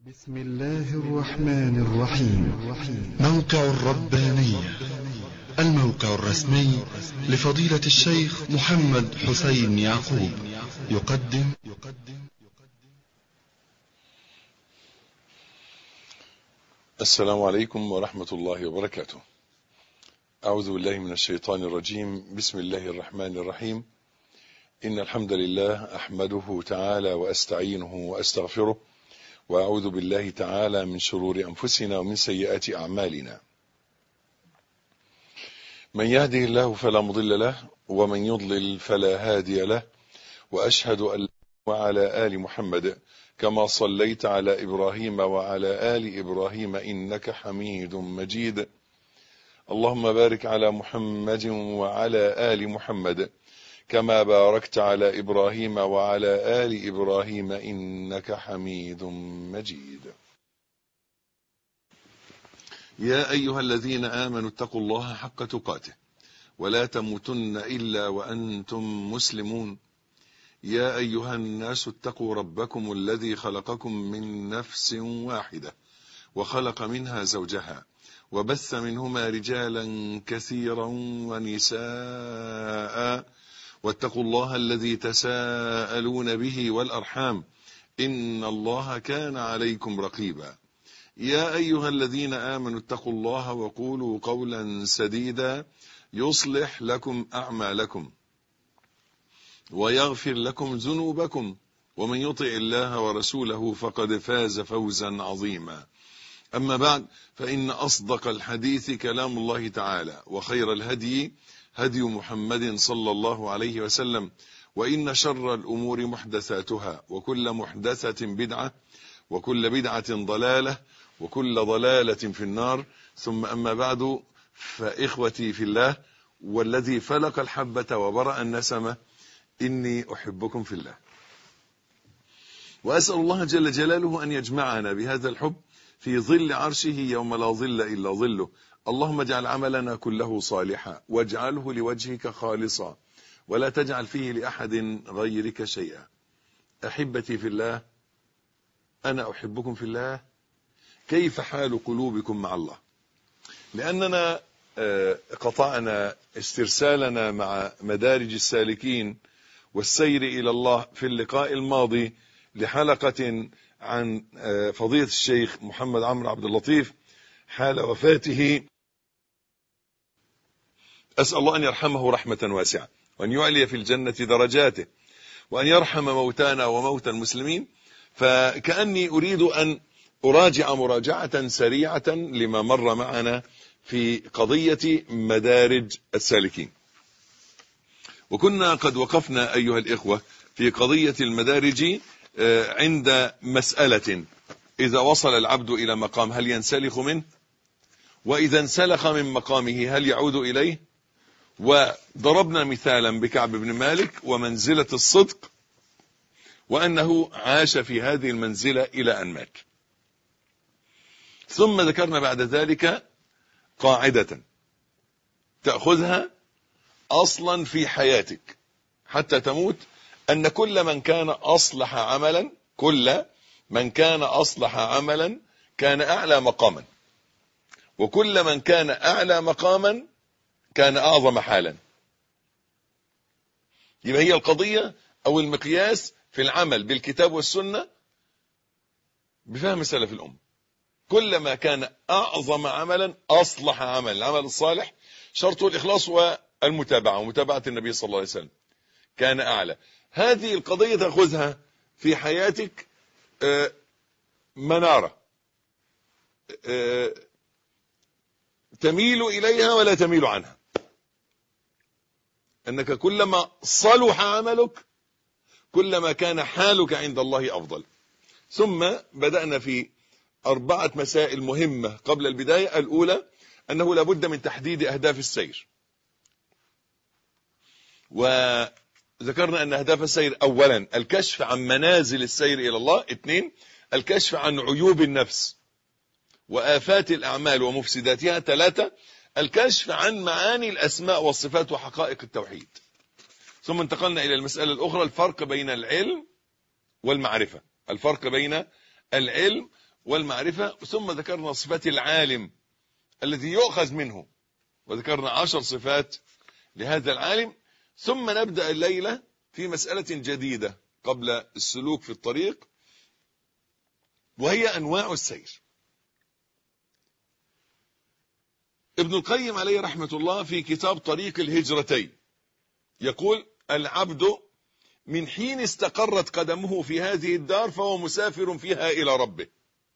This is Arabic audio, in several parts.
بسم الله الرحمن الرحيم. موقع الربانية، الموقع الرسمي لفضيلة الشيخ محمد حسين يعقوب، يقدم السلام عليكم ورحمة الله وبركاته. أعوذ بالله من الشيطان الرجيم. بسم الله الرحمن الرحيم. إن الحمد لله أحمده تعالى وأستعينه وأستغفره، وأعوذ بالله تعالى من شرور أنفسنا ومن سيئات أعمالنا. من يهده الله فلا مضل له، ومن يضلل فلا هادي له، وأشهد أن وعلى آل محمد كما صليت على إبراهيم وعلى آل إبراهيم إنك حميد مجيد. اللهم بارك على محمد وعلى آل محمد كما باركت على إبراهيم وعلى آل إبراهيم إنك حميد مجيد. يا أيها الذين آمنوا اتقوا الله حق تقاته ولا تموتن إلا وأنتم مسلمون. يا أيها الناس اتقوا ربكم الذي خلقكم من نفس واحدة وخلق منها زوجها وبث منهما رجالا كثيرا ونساء، واتقوا الله الذي تساءلون به والأرحام إن الله كان عليكم رقيبا. يا أيها الذين آمنوا اتقوا الله وقولوا قولا سديدا يصلح لكم أعمالكم ويغفر لكم ذنوبكم، ومن يطع الله ورسوله فقد فاز فوزا عظيما. أما بعد، فإن أصدق الحديث كلام الله تعالى، وخير الهدي هدي محمد صلى الله عليه وسلم، وإن شر الأمور محدثاتها، وكل محدثة بدعة، وكل بدعة ضلالة، وكل ضلالة في النار. ثم أما بعد، فإخوتي في الله والذي فلق الحبة وبرأ النسمة، إني أحبكم في الله، وأسأل الله جل جلاله أن يجمعنا بهذا الحب في ظل عرشه يوم لا ظل إلا ظله. اللهم اجعل عملنا كله صالحا، واجعله لوجهك خالصا، ولا تجعل فيه لأحد غيرك شيئا. أحبتي في الله، أنا أحبكم في الله. كيف حال قلوبكم مع الله؟ لأننا قطعنا استرسالنا مع مدارج السالكين والسير إلى الله في اللقاء الماضي لحلقة عن فضيلة الشيخ محمد عمرو عبد اللطيف حال وفاته. أسأل الله أن يرحمه رحمة واسعة، وأن يعلي في الجنة درجاته، وأن يرحم موتانا وموتى المسلمين. فكأني أريد أن أراجع مراجعة سريعة لما مر معنا في قضية مدارج السالكين. وكنا قد وقفنا أيها الإخوة في قضية المدارج عند مسألة: إذا وصل العبد إلى مقام هل ينسلخ منه؟ وإذا انسلخ من مقامه هل يعود إليه؟ وضربنا مثالا بكعب بن مالك ومنزلة الصدق، وأنه عاش في هذه المنزلة إلى أن مات. ثم ذكرنا بعد ذلك قاعدة تأخذها أصلا في حياتك حتى تموت، أن كل من كان أصلح عملا كان أعلى مقاما، وكل من كان أعلى مقاما كان أعظم حالا. يبقى هي القضية أو المقياس في العمل بالكتاب والسنة بفهم سلف الأمة. كلما كان أعظم عملا أصلح عمل. العمل الصالح شرطه الإخلاص والمتابعة ومتابعة النبي صلى الله عليه وسلم، كان أعلى. هذه القضية تأخذها في حياتك منارة تميل إليها ولا تميل عنها، أنك كلما صلح عملك كلما كان حالك عند الله أفضل. ثم بدأنا في 4 مسائل مهمة قبل البداية. الأولى أنه لابد من تحديد أهداف السير، وذكرنا أن أهداف السير: أولا الكشف عن منازل السير إلى الله، 2 الكشف عن عيوب النفس وآفات الأعمال ومفسداتها، 3 الكشف عن معاني الأسماء والصفات وحقائق التوحيد. ثم انتقلنا إلى المسألة الأخرى: الفرق بين العلم والمعرفة، الفرق بين العلم والمعرفة. ثم ذكرنا صفات العالم الذي يؤخذ منه، وذكرنا 10 صفات لهذا العالم. ثم نبدأ الليلة في مسألة جديدة قبل السلوك في الطريق، وهي أنواع السير. ابن القيم عليه رحمة الله في كتاب طريق الهجرتين يقول: العبد من حين استقرت قدمه في هذه الدار فهو مسافر فيها إلى ربه،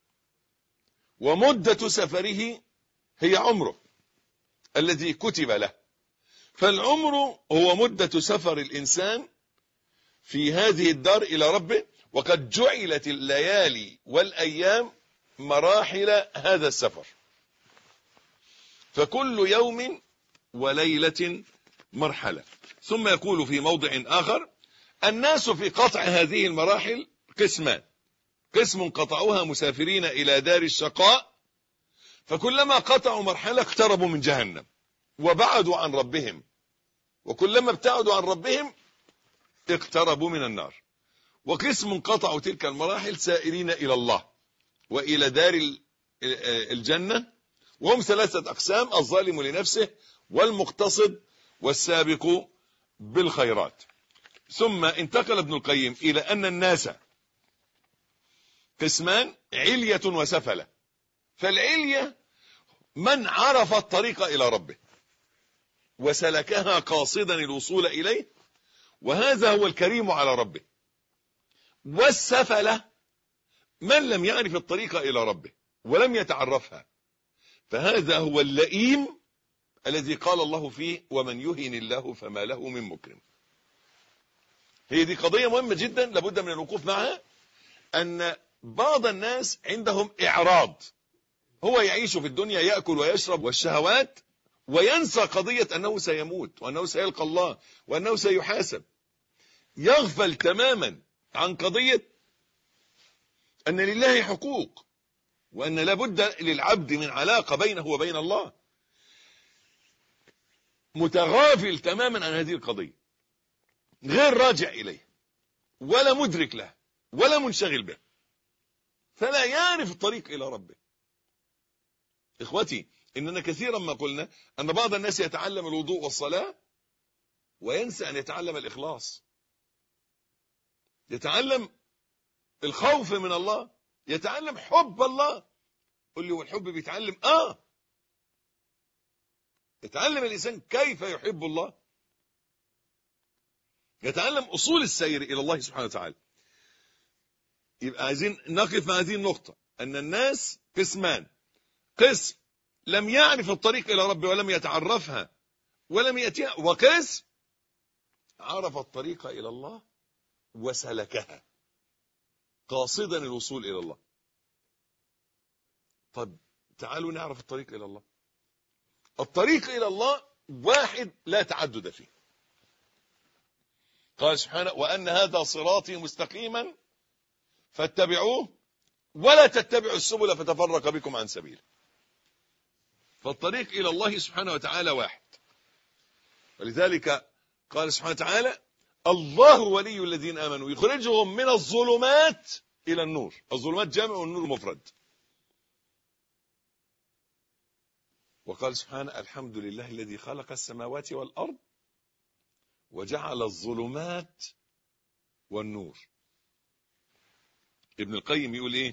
ومدة سفره هي عمره الذي كتب له. فالعمر هو مدة سفر الإنسان في هذه الدار إلى ربه، وقد جعلت الليالي والأيام مراحل هذا السفر، فكل يوم وليلة مرحلة. ثم يقول في موضع آخر: الناس في قطع هذه المراحل قسمان: قسم قطعوها مسافرين إلى دار الشقاء، فكلما قطعوا مرحلة اقتربوا من جهنم وبعدوا عن ربهم، وكلما ابتعدوا عن ربهم اقتربوا من النار. وقسم قطعوا تلك المراحل سائرين إلى الله وإلى دار الجنة، وهم 3 أقسام: الظالم لنفسه، والمقتصد، والسابق بالخيرات. ثم انتقل ابن القيم إلى أن الناس قسمان: علية وسفلة. فالعلية من عرف الطريق إلى ربه وسلكها قاصدا الوصول إليه، وهذا هو الكريم على ربه. والسفلة من لم يعرف الطريق إلى ربه ولم يتعرفها، فهذا هو اللئيم الذي قال الله فيه: ومن يهن الله فما له من مكرم. هي دي قضية مهمة جدا لابد من الوقوف معها، أن بعض الناس عندهم إعراض، هو يعيش في الدنيا يأكل ويشرب والشهوات، وينسى قضية أنه سيموت وأنه سيلقى الله وأنه سيحاسب. يغفل تماما عن قضية أن لله حقوق، وأن لابد للعبد من علاقة بينه وبين الله. متغافل تماما عن هذه القضية، غير راجع إليه ولا مدرك له ولا منشغل به، فلا يعرف الطريق إلى ربه. إخوتي، إننا كثيرا ما قلنا أن بعض الناس يتعلم الوضوء والصلاة وينسى أن يتعلم الإخلاص، يتعلم الخوف من الله، يتعلم حب الله. قل لي: والحب بيتعلم؟ يتعلم الإنسان كيف يحب الله، يتعلم أصول السير إلى الله سبحانه وتعالى. يبقى عايزين نقف مع هذه النقطة، أن الناس قسمان: قسم لم يعرف الطريق إلى ربه ولم يتعرفها ولم يأتيها، وقسم عرف الطريق إلى الله وسلكها قاصدا الوصول إلى الله. طب تعالوا نعرف الطريق إلى الله. الطريق إلى الله واحد لا تعدد فيه. قال سبحانه: وأن هذا صراطي مستقيما فاتبعوه ولا تتبعوا السبل فتفرق بكم عن سبيله. فالطريق إلى الله سبحانه وتعالى واحد، ولذلك قال سبحانه وتعالى: الله ولي الذين آمنوا يخرجهم من الظلمات إلى النور. الظلمات جامع والنور مفرد. وقال سبحانه: الحمد لله الذي خلق السماوات والأرض وجعل الظلمات والنور. ابن القيم يقول إيه؟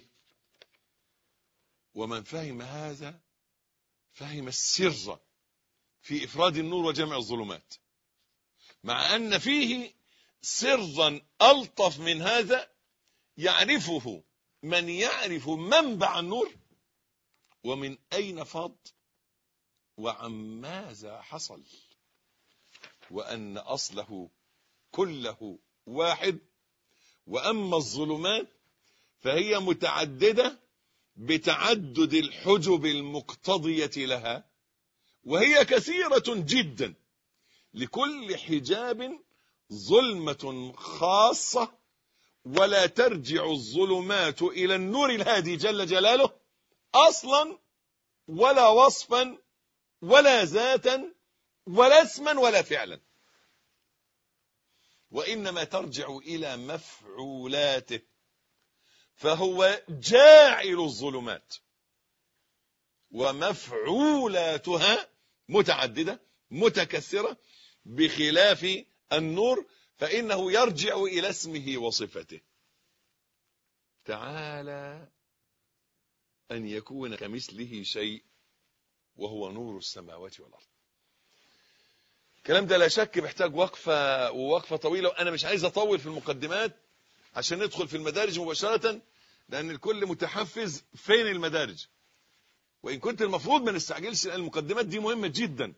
ومن فهم هذا فهم السر في إفراد النور وجمع الظلمات، مع أن فيه سرا ألطف من هذا يعرفه من يعرف منبع النور ومن أين فاض وعن ماذا حصل، وأن أصله كله واحد. وأما الظلمات فهي متعددة بتعدد الحجب المقتضية لها، وهي كثيرة جدا، لكل حجاب ظلمة خاصة، ولا ترجع الظلمات إلى النور الهادي جل جلاله أصلا ولا وصفا ولا ذاتا ولا اسما ولا فعلا، وإنما ترجع إلى مفعولاته. فهو جاعل الظلمات، ومفعولاتها متعددة متكثرة، بخلاف النور فإنه يرجع إلى اسمه وصفته. تعالى أن يكون كمثله شيء وهو نور السماوات والأرض. الكلام ده لا شك محتاج وقفة طويلة، وأنا مش عايز أطول في المقدمات عشان ندخل في المدارج مباشرة، لأن الكل متحفز فين المدارج، وإن كنت المفروض ما نستعجلش، لأن المقدمات دي مهمة جدا.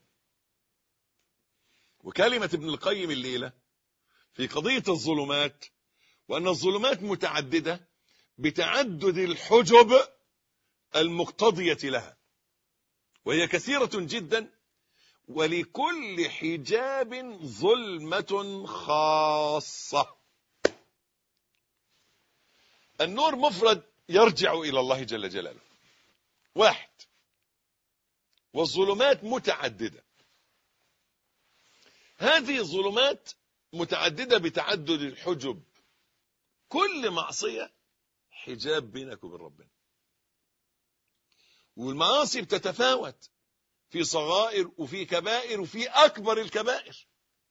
وكلمة ابن القيم الليلة في قضية الظلمات، وأن الظلمات متعددة بتعدد الحجب المقتضية لها، وهي كثيرة جدا، ولكل حجاب ظلمة خاصة. النور مفرد يرجع إلى الله جل جلاله واحد، والظلمات متعددة. هذه الظلمات متعددة بتعدد الحجب، كل معصية حجاب بينك وبين ربنا، والمعاصي بتتفاوت في صغائر وفي كبائر وفي أكبر الكبائر،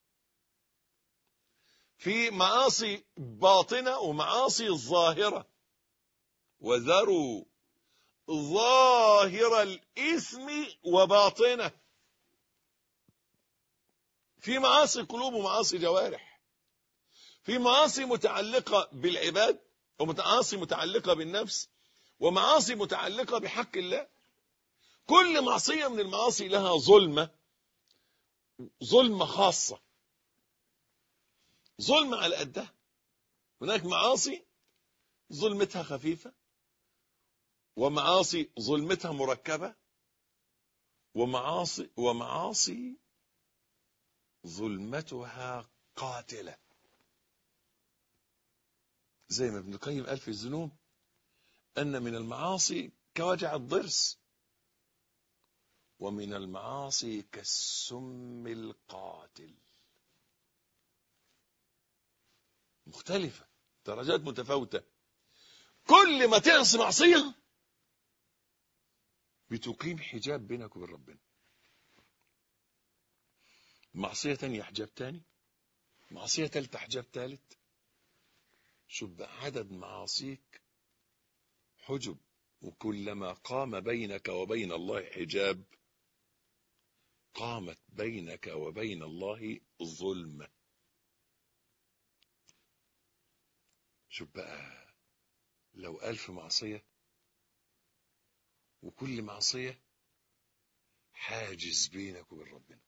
في معاصي باطنة ومعاصي ظاهرة، وذروا ظاهر الإثم وباطنه. في معاصي قلوب ومعاصي جوارح، في معاصي متعلقة بالعباد، ومعاصي متعلقة بالنفس، ومعاصي متعلقة بحق الله. كل معصية من المعاصي لها ظلمة خاصة، ظلمة على قدها. هناك معاصي ظلمتها خفيفة، ومعاصي ظلمتها مركبة، ومعاصي ظلمتها قاتلة. زي ما ابن القيم قال في الذنوب أن من المعاصي كوجع الضرس، ومن المعاصي كالسم القاتل. مختلفة، درجات متفاوتة. كل ما تعصي معصية بتقيم حجاب بينك وبين ربنا. معصية تانية حجاب تاني، معصية تالتة حجاب تالت. شوف بقى عدد معاصيك حجب، وكلما قام بينك وبين الله حجاب قامت بينك وبين الله ظلمة. شوف بقى لو 1000 معصية، وكل معصية حاجز بينك وبين ربنا،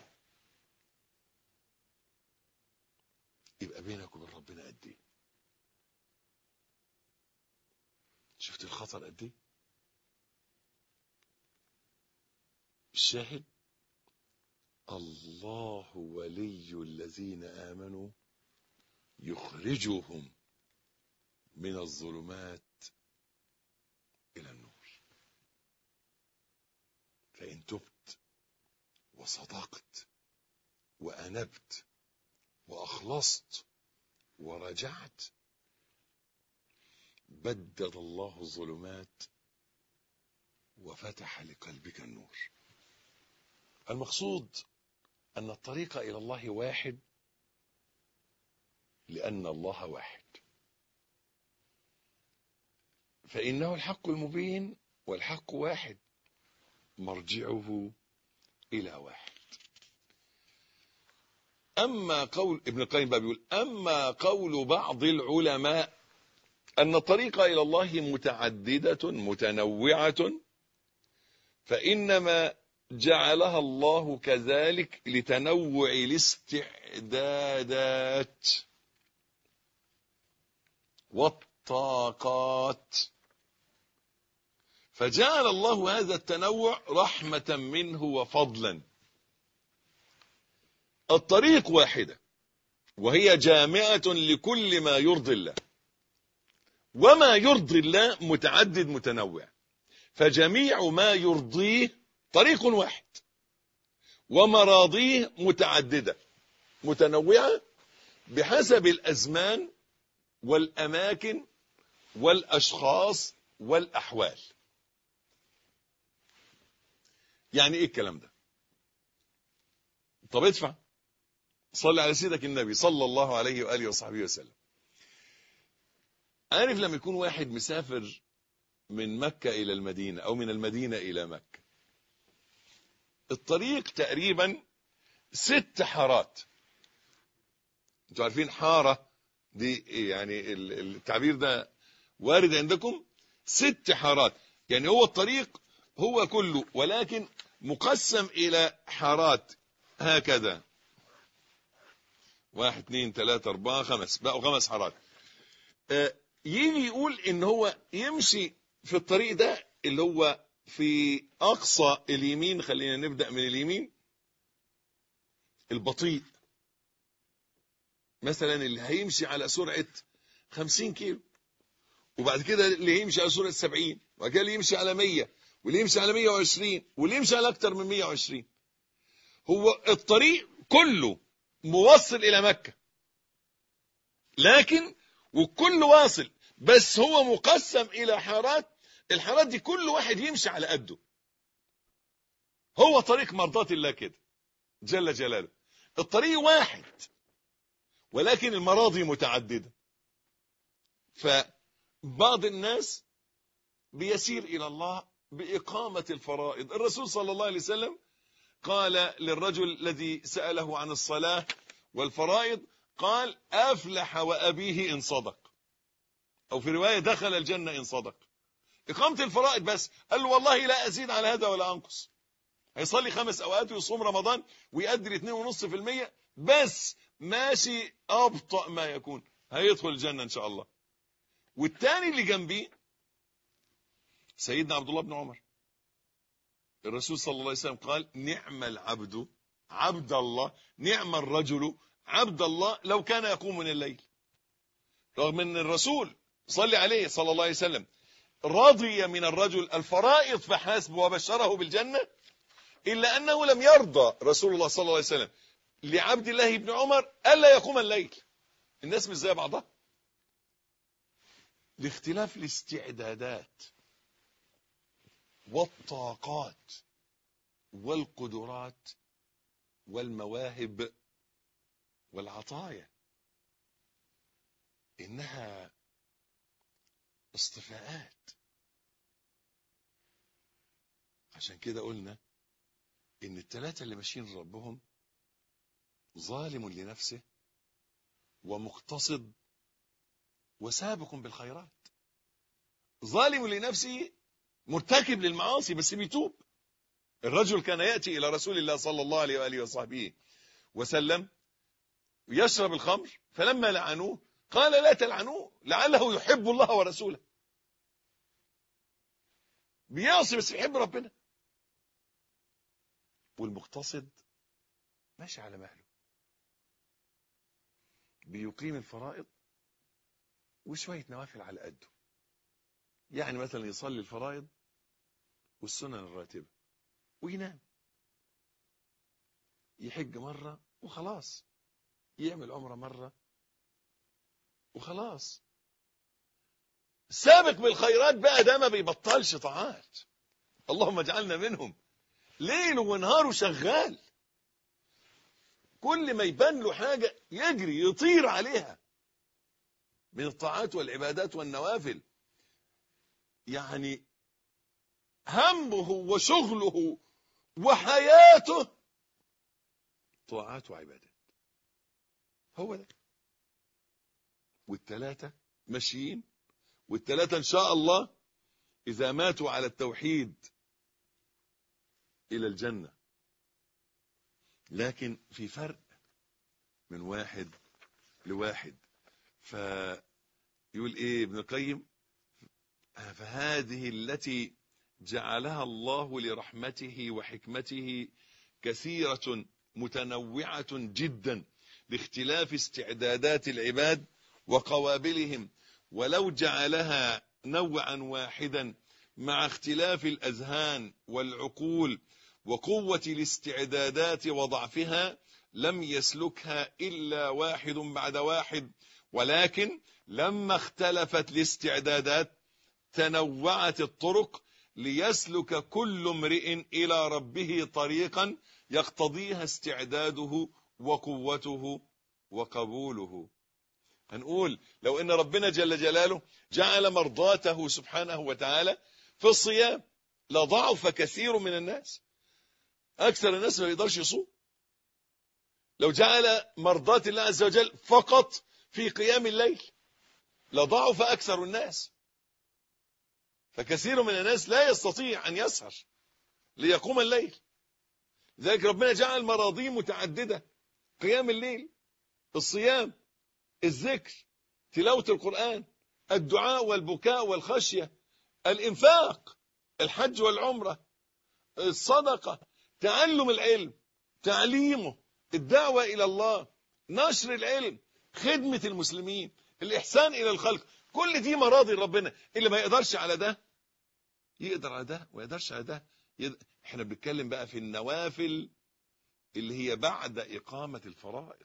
يبقى بينك وبين ربنا قد ايه؟ شفت الخطر قد ايه؟ الشاهد الله ولي الذين آمنوا يخرجهم من الظلمات إلى النور. فإن تبت وصدقت وأنبت وأخلصت ورجعت بدد الله الظلمات وفتح لقلبك النور. المقصود أن الطريق إلى الله واحد، لأن الله واحد، فإنه الحق المبين، والحق واحد مرجعه إلى واحد. أما قول ابن القيم بقى بيقول: أما قول بعض العلماء أن الطريق إلى الله متعددة متنوعة، فإنما جعلها الله كذلك لتنوع الاستعدادات والطاقات، فجعل الله هذا التنوع رحمة منه وفضلا. الطريق واحدة، وهي جامعة لكل ما يرضي الله، وما يرضي الله متعدد متنوع، فجميع ما يرضيه طريق واحد، ومراضيه متعددة متنوعة بحسب الأزمان والأماكن والأشخاص والأحوال. يعني ايه الكلام ده؟ طب ادفع، صلي على سيدك النبي صلى الله عليه وآله وصحبه وسلم. عارف لما يكون واحد مسافر من مكة إلى المدينة أو من المدينة إلى مكة، الطريق تقريبا 6 حارات. انتوا عارفين حارة دي يعني التعبير ده وارد عندكم؟ 6 حارات، يعني هو الطريق هو كله ولكن مقسم إلى حارات هكذا، 1 2 3 4 5، بقوا 5 حارات. يجي يقول ان هو يمشي في الطريق ده اللي هو في اقصى اليمين، خلينا نبدأ من اليمين، البطيء مثلا اللي هيمشي على سرعة 50 كيلو، وبعد كده اللي يمشي على سرعة 70، وبعد كده اللي يمشي على 100، واللي يمشي على 120، واللي يمشي على اكتر من 120. هو الطريق كله موصل الى مكة، لكن وكل واصل، بس هو مقسم الى حارات. الحارات دي كل واحد يمشي على قده. هو طريق مرضات الله كده جل جلاله. الطريق واحد ولكن المراضي متعددة. فبعض الناس بيسير إلى الله بإقامة الفرائض. الرسول صلى الله عليه وسلم قال للرجل الذي سأله عن الصلاة والفرائض، قال أفلح وأبيه إن صدق، أو في رواية دخل الجنة إن صدق. إقامة الفرائض بس. قال له والله لا أزيد على هذا ولا أنقص. هيصلي 5 أوقات ويصوم رمضان ويقدر 2.5%، بس ماشي أبطأ ما يكون، هيدخل الجنة إن شاء الله. والتاني اللي جنبي سيدنا عبد الله بن عمر، الرسول صلى الله عليه وسلم قال نعم العبد عبد الله، نعم الرجل عبد الله لو كان يقوم من الليل. رغم ان الرسول صلى عليه صلى الله عليه وسلم رضي من الرجل الفرائض فحسب وبشره بالجنة، إلا أنه لم يرضى رسول الله صلى الله عليه وسلم لعبد الله بن عمر ألا يقوم الليل. الناس مش زي بعضها، لاختلاف الاستعدادات والطاقات والقدرات والمواهب والعطايا. إنها اصطفاءات. عشان كده قلنا إن الثلاثة اللي ماشيين ربهم ظالم لنفسه ومقتصد وسابق بالخيرات. ظالم لنفسه مرتكب للمعاصي بس بيتوب. الرجل كان يأتي إلى رسول الله صلى الله عليه وآله وصحبه وسلم يشرب الخمر، فلما لعنوه قال لا تلعنوه لعله يحب الله ورسوله. بيعصي بس يحب ربنا. والمقتصد ماشي على مهله، بيقيم الفرائض وشوية نوافل على قده. يعني مثلا يصلي الفرائض والسنن الراتبة وينام، يحج مرة وخلاص، يعمل عمرة مرة وخلاص. سابق بالخيرات بقى ده ما بيبطلش طاعات، اللهم اجعلنا منهم. ليل ونهار شغال، كل ما يبان له حاجة يجري يطير عليها من الطاعات والعبادات والنوافل. يعني همه وشغله وحياته طاعات وعبادات. هو ده. والثلاثة ماشيين، والثلاثة إن شاء الله إذا ماتوا على التوحيد إلى الجنة. لكن في فرق من واحد لواحد. فيقول إيه ابن القيم؟ فهذه التي جعلها الله لرحمته وحكمته كثيرة متنوعة جدا لاختلاف استعدادات العباد وقوابلهم، ولو جعلها نوعا واحدا مع اختلاف الأذهان والعقول وقوة الاستعدادات وضعفها لم يسلكها إلا واحد بعد واحد، ولكن لما اختلفت الاستعدادات تنوعت الطرق ليسلك كل امرئ إلى ربه طريقا يقتضيها استعداده وقوته وقبوله. هنقول لو ان ربنا جل جلاله جعل مرضاته سبحانه وتعالى في الصيام لضعف كثير من الناس، اكثر الناس ما يقدرش يصوم. لو جعل مرضاة الله عز وجل فقط في قيام الليل لضعف اكثر الناس، فكثير من الناس لا يستطيع ان يسهر ليقوم الليل. لذلك ربنا جعل مراضي متعددة: قيام الليل، الصيام، الذكر، تلاوة القرآن، الدعاء والبكاء والخشية، الإنفاق، الحج والعمرة، الصدقة، تعلم العلم، تعليمه، الدعوة إلى الله، نشر العلم، خدمة المسلمين، الإحسان إلى الخلق. كل دي مراضي ربنا. اللي ما يقدرش على ده يقدر على ده، وما يقدرش على ده احنا بنتكلم بقى في النوافل اللي هي بعد إقامة الفرائض.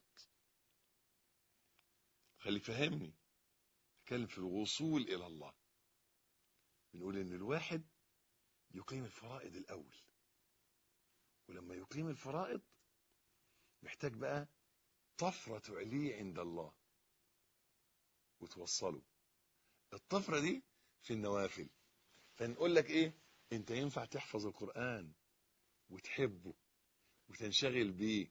خلي فهمني، نتكلم في الوصول إلى الله. بنقول إن الواحد يقيم الفرائض الأول، ولما يقيم الفرائض محتاج بقى طفرة تعليه عند الله وتوصله. الطفرة دي في النوافل. فنقول لك إيه؟ أنت ينفع تحفظ القرآن وتحبه وتنشغل بيه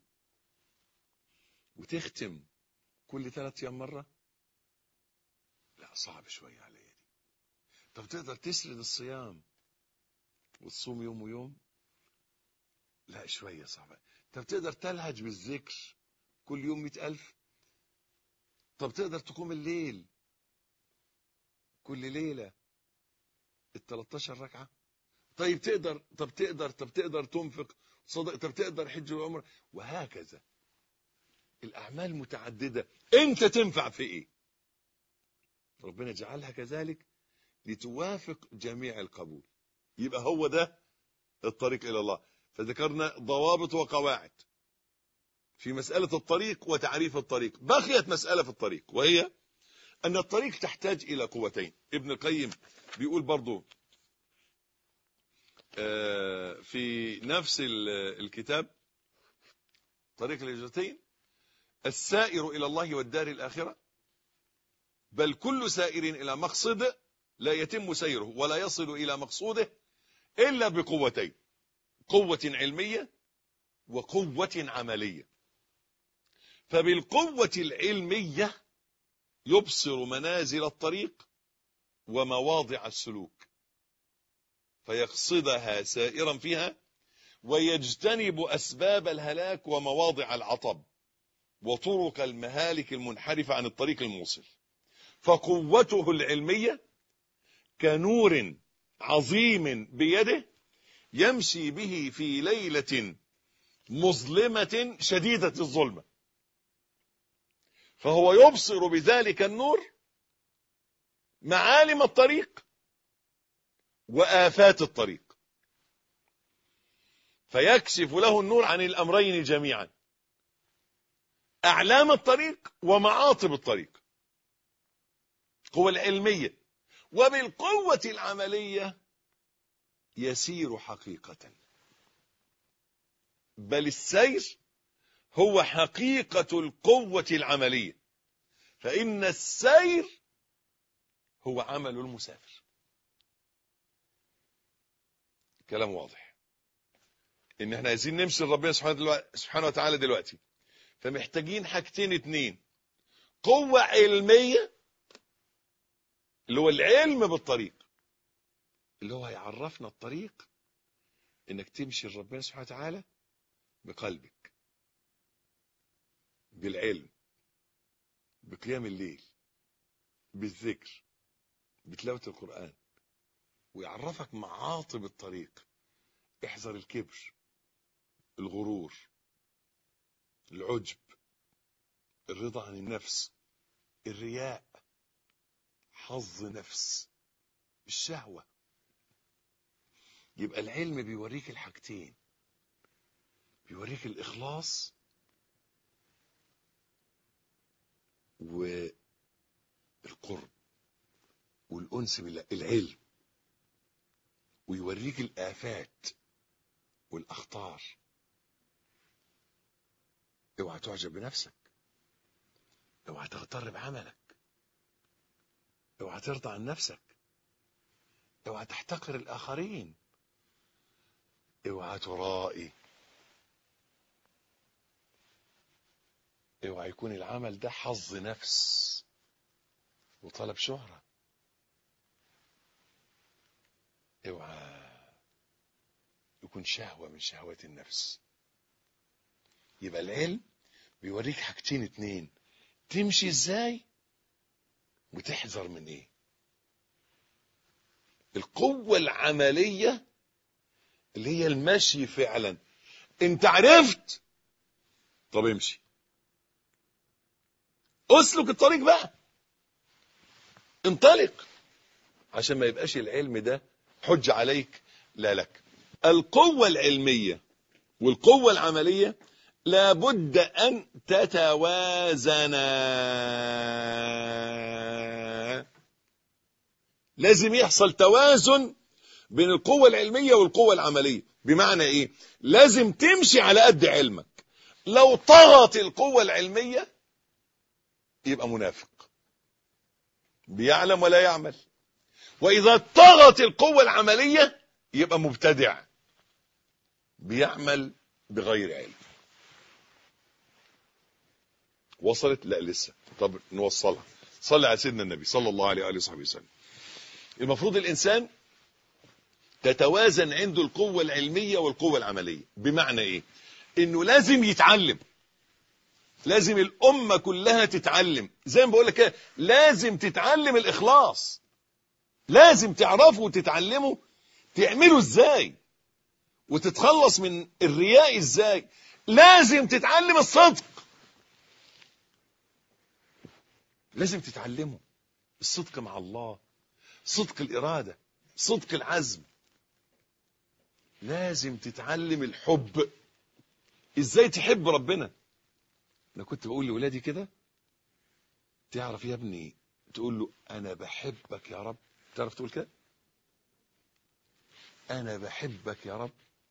وتختم كل 3 أيام مرة؟ لا، صعب شوية عليا دي. طب تقدر تسرد الصيام وتصوم يوم ويوم؟ لا، شوية صعبة. طب تقدر تلهج بالذكر كل يوم 100,000؟ طب تقدر تقوم الليل كل ليلة 13 ركعة؟ طيب تقدر تنفق صدق؟ طب تقدر حج وعمره؟ وهكذا الأعمال متعددة. أنت تنفع في إيه؟ ربنا جعلها كذلك لتوافق جميع القبول. يبقى هو ده الطريق إلى الله. فذكرنا ضوابط وقواعد في مسألة الطريق وتعريف الطريق. بقيت مسألة في الطريق، وهي أن الطريق تحتاج إلى قوتين. ابن القيم بيقول برضو في نفس الكتاب طريق الهجرتين: السائر إلى الله والدار الآخرة بل كل سائر إلى مقصد لا يتم سيره ولا يصل إلى مقصوده إلا بقوتين: قوة علمية وقوة عملية. فبالقوة العلمية يبصر منازل الطريق ومواضع السلوك فيقصدها سائرا فيها، ويجتنب أسباب الهلاك ومواضع العطب وطرق المهالك المنحرفة عن الطريق الموصل. فقوته العلمية كنور عظيم بيده يمشي به في ليلة مظلمة شديدة الظلمة، فهو يبصر بذلك النور معالم الطريق وآفات الطريق، فيكشف له النور عن الأمرين جميعا: أعلام الطريق ومعاطب الطريق. قوة العلمية. وبالقوة العملية يسير حقيقة، بل السير هو حقيقة القوة العملية، فإن السير هو عمل المسافر. كلام واضح إن احنا عايزين نمشي لربنا سبحانه وتعالى دلوقتي، فمحتاجين حاجتين 2: قوة علمية اللي هو العلم بالطريق، اللي هو هيعرفنا الطريق، انك تمشي لربنا سبحانه وتعالى بقلبك، بالعلم، بقيام الليل، بالذكر، بتلاوة القرآن، ويعرفك معاطب الطريق: احذر الكبر، الغرور، العجب، الرضا عن النفس، الرياء، حظ نفس، الشهوة. يبقى العلم بيوريك الحاجتين، بيوريك الإخلاص القرب والأنس بالله، العلم، ويوريك الآفات والأخطار. اوعى تعجب بنفسك، اوعى تغتر بعملك، اوعى ترضى عن نفسك، اوعى تحتقر الآخرين، اوعى ترائي، اوعى يكون العمل ده حظ نفس وطلب شهرة، اوعى يكون شهوة من شهوات النفس. يبقى العلم بيوريك حاجتين اتنين، تمشي ازاي وتحذر من ايه. القوة العملية اللي هي المشي فعلا، انت عرفت، طب امشي، اسلك الطريق بقى، انطلق، عشان ما يبقاش العلم ده حجة عليك لا لك. القوة العلمية والقوة العملية لابد أن تتوازنا، لازم يحصل توازن بين القوة العلمية والقوة العملية. بمعنى ايه؟ لازم تمشي على قد علمك. لو طغت القوة العلمية يبقى منافق بيعلم ولا يعمل، وإذا طغت القوة العملية يبقى مبتدع بيعمل بغير علم. وصلت؟ لا لسه. طب نوصلها. صلي على سيدنا النبي صلى الله عليه وآله وصحبه وسلم. المفروض الإنسان تتوازن عنده القوة العلمية والقوة العملية. بمعنى ايه؟ انه لازم يتعلم، لازم الأمة كلها تتعلم. زي ما بقول لك كده، لازم تتعلم الإخلاص، لازم تعرفوا وتتعلموا تعملوا ازاي وتتخلص من الرياء ازاي. لازم تتعلم الصدق، لازم تتعلموا الصدق مع الله، صدق الإرادة، صدق العزم. لازم تتعلم الحب، ازاي تحب ربنا. انا كنت بقول لولادي كده، تعرف يا ابني تقول له انا بحبك يا رب؟ تعرف تقول كده؟ انا بحبك يا رب.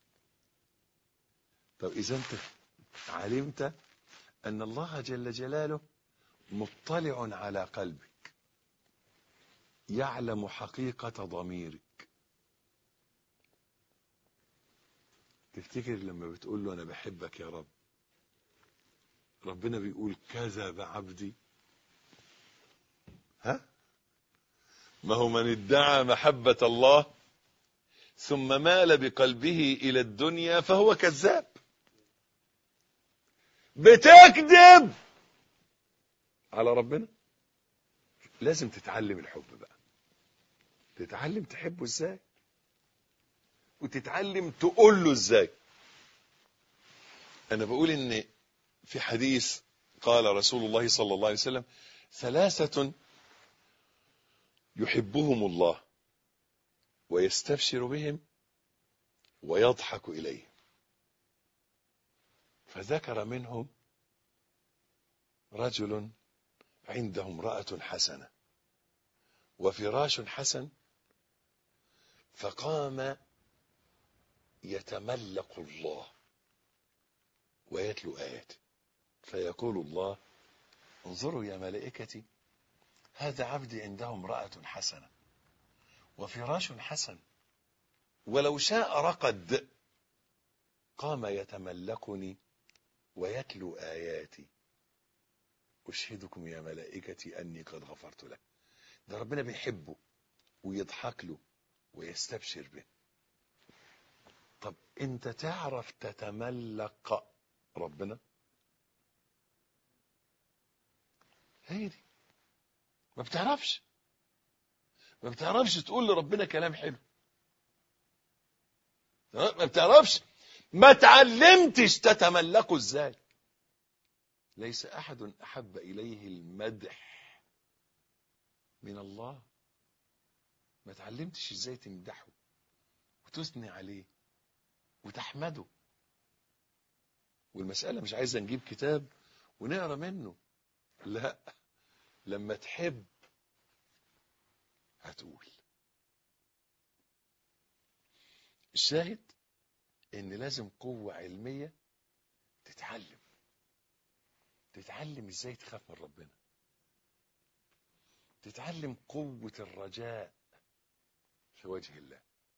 طب اذا انت علمت ان الله جل جلاله مطلع على قلبك، يعلم حقيقة ضميرك، تفتكر لما بتقول له انا بحبك يا رب، ربنا بيقول كذب عبدي؟ ها؟ ما هو من ادعى محبة الله ثم مال بقلبه إلى الدنيا فهو كذاب. بتكذب على ربنا. لازم تتعلم الحب بقى، تتعلم تحبه ازاي، وتتعلم تقول له ازاي. انا بقول ان في حديث قال رسول الله صلى الله عليه وسلم: ثلاثة يحبهم الله ويستبشر بهم ويضحك إليهم. فذكر منهم رجل عنده امرأة حسنة وفراش حسن، فقام يتملق الله ويتلو آياته، فيقول الله: انظروا يا ملائكتي، هذا عبدي عنده امرأة حسنة وفراش حسن، ولو شاء رقد، قام يتملقني ويتلو آياتي، أشهدكم يا ملائكتي أني قد غفرت له. ده ربنا بيحبه ويضحك له ويستبشر به. طب انت تعرف تتملق ربنا؟ هي دي. ما بتعرفش تقول لربنا كلام حلو، ما بتعرفش، ما تعلمتش تتملقه ازاي. ليس احد احب اليه المدح من الله. ما تعلمتش ازاي تمدحه وتثني عليه وتحمده. والمسألة مش عايزة نجيب كتاب ونقرا منه، لا، لما تحب هتقول. الشاهد ان لازم قوة علمية تتعلم ازاي تخاف من ربنا، تتعلم قوة الرجاء في وجه الله،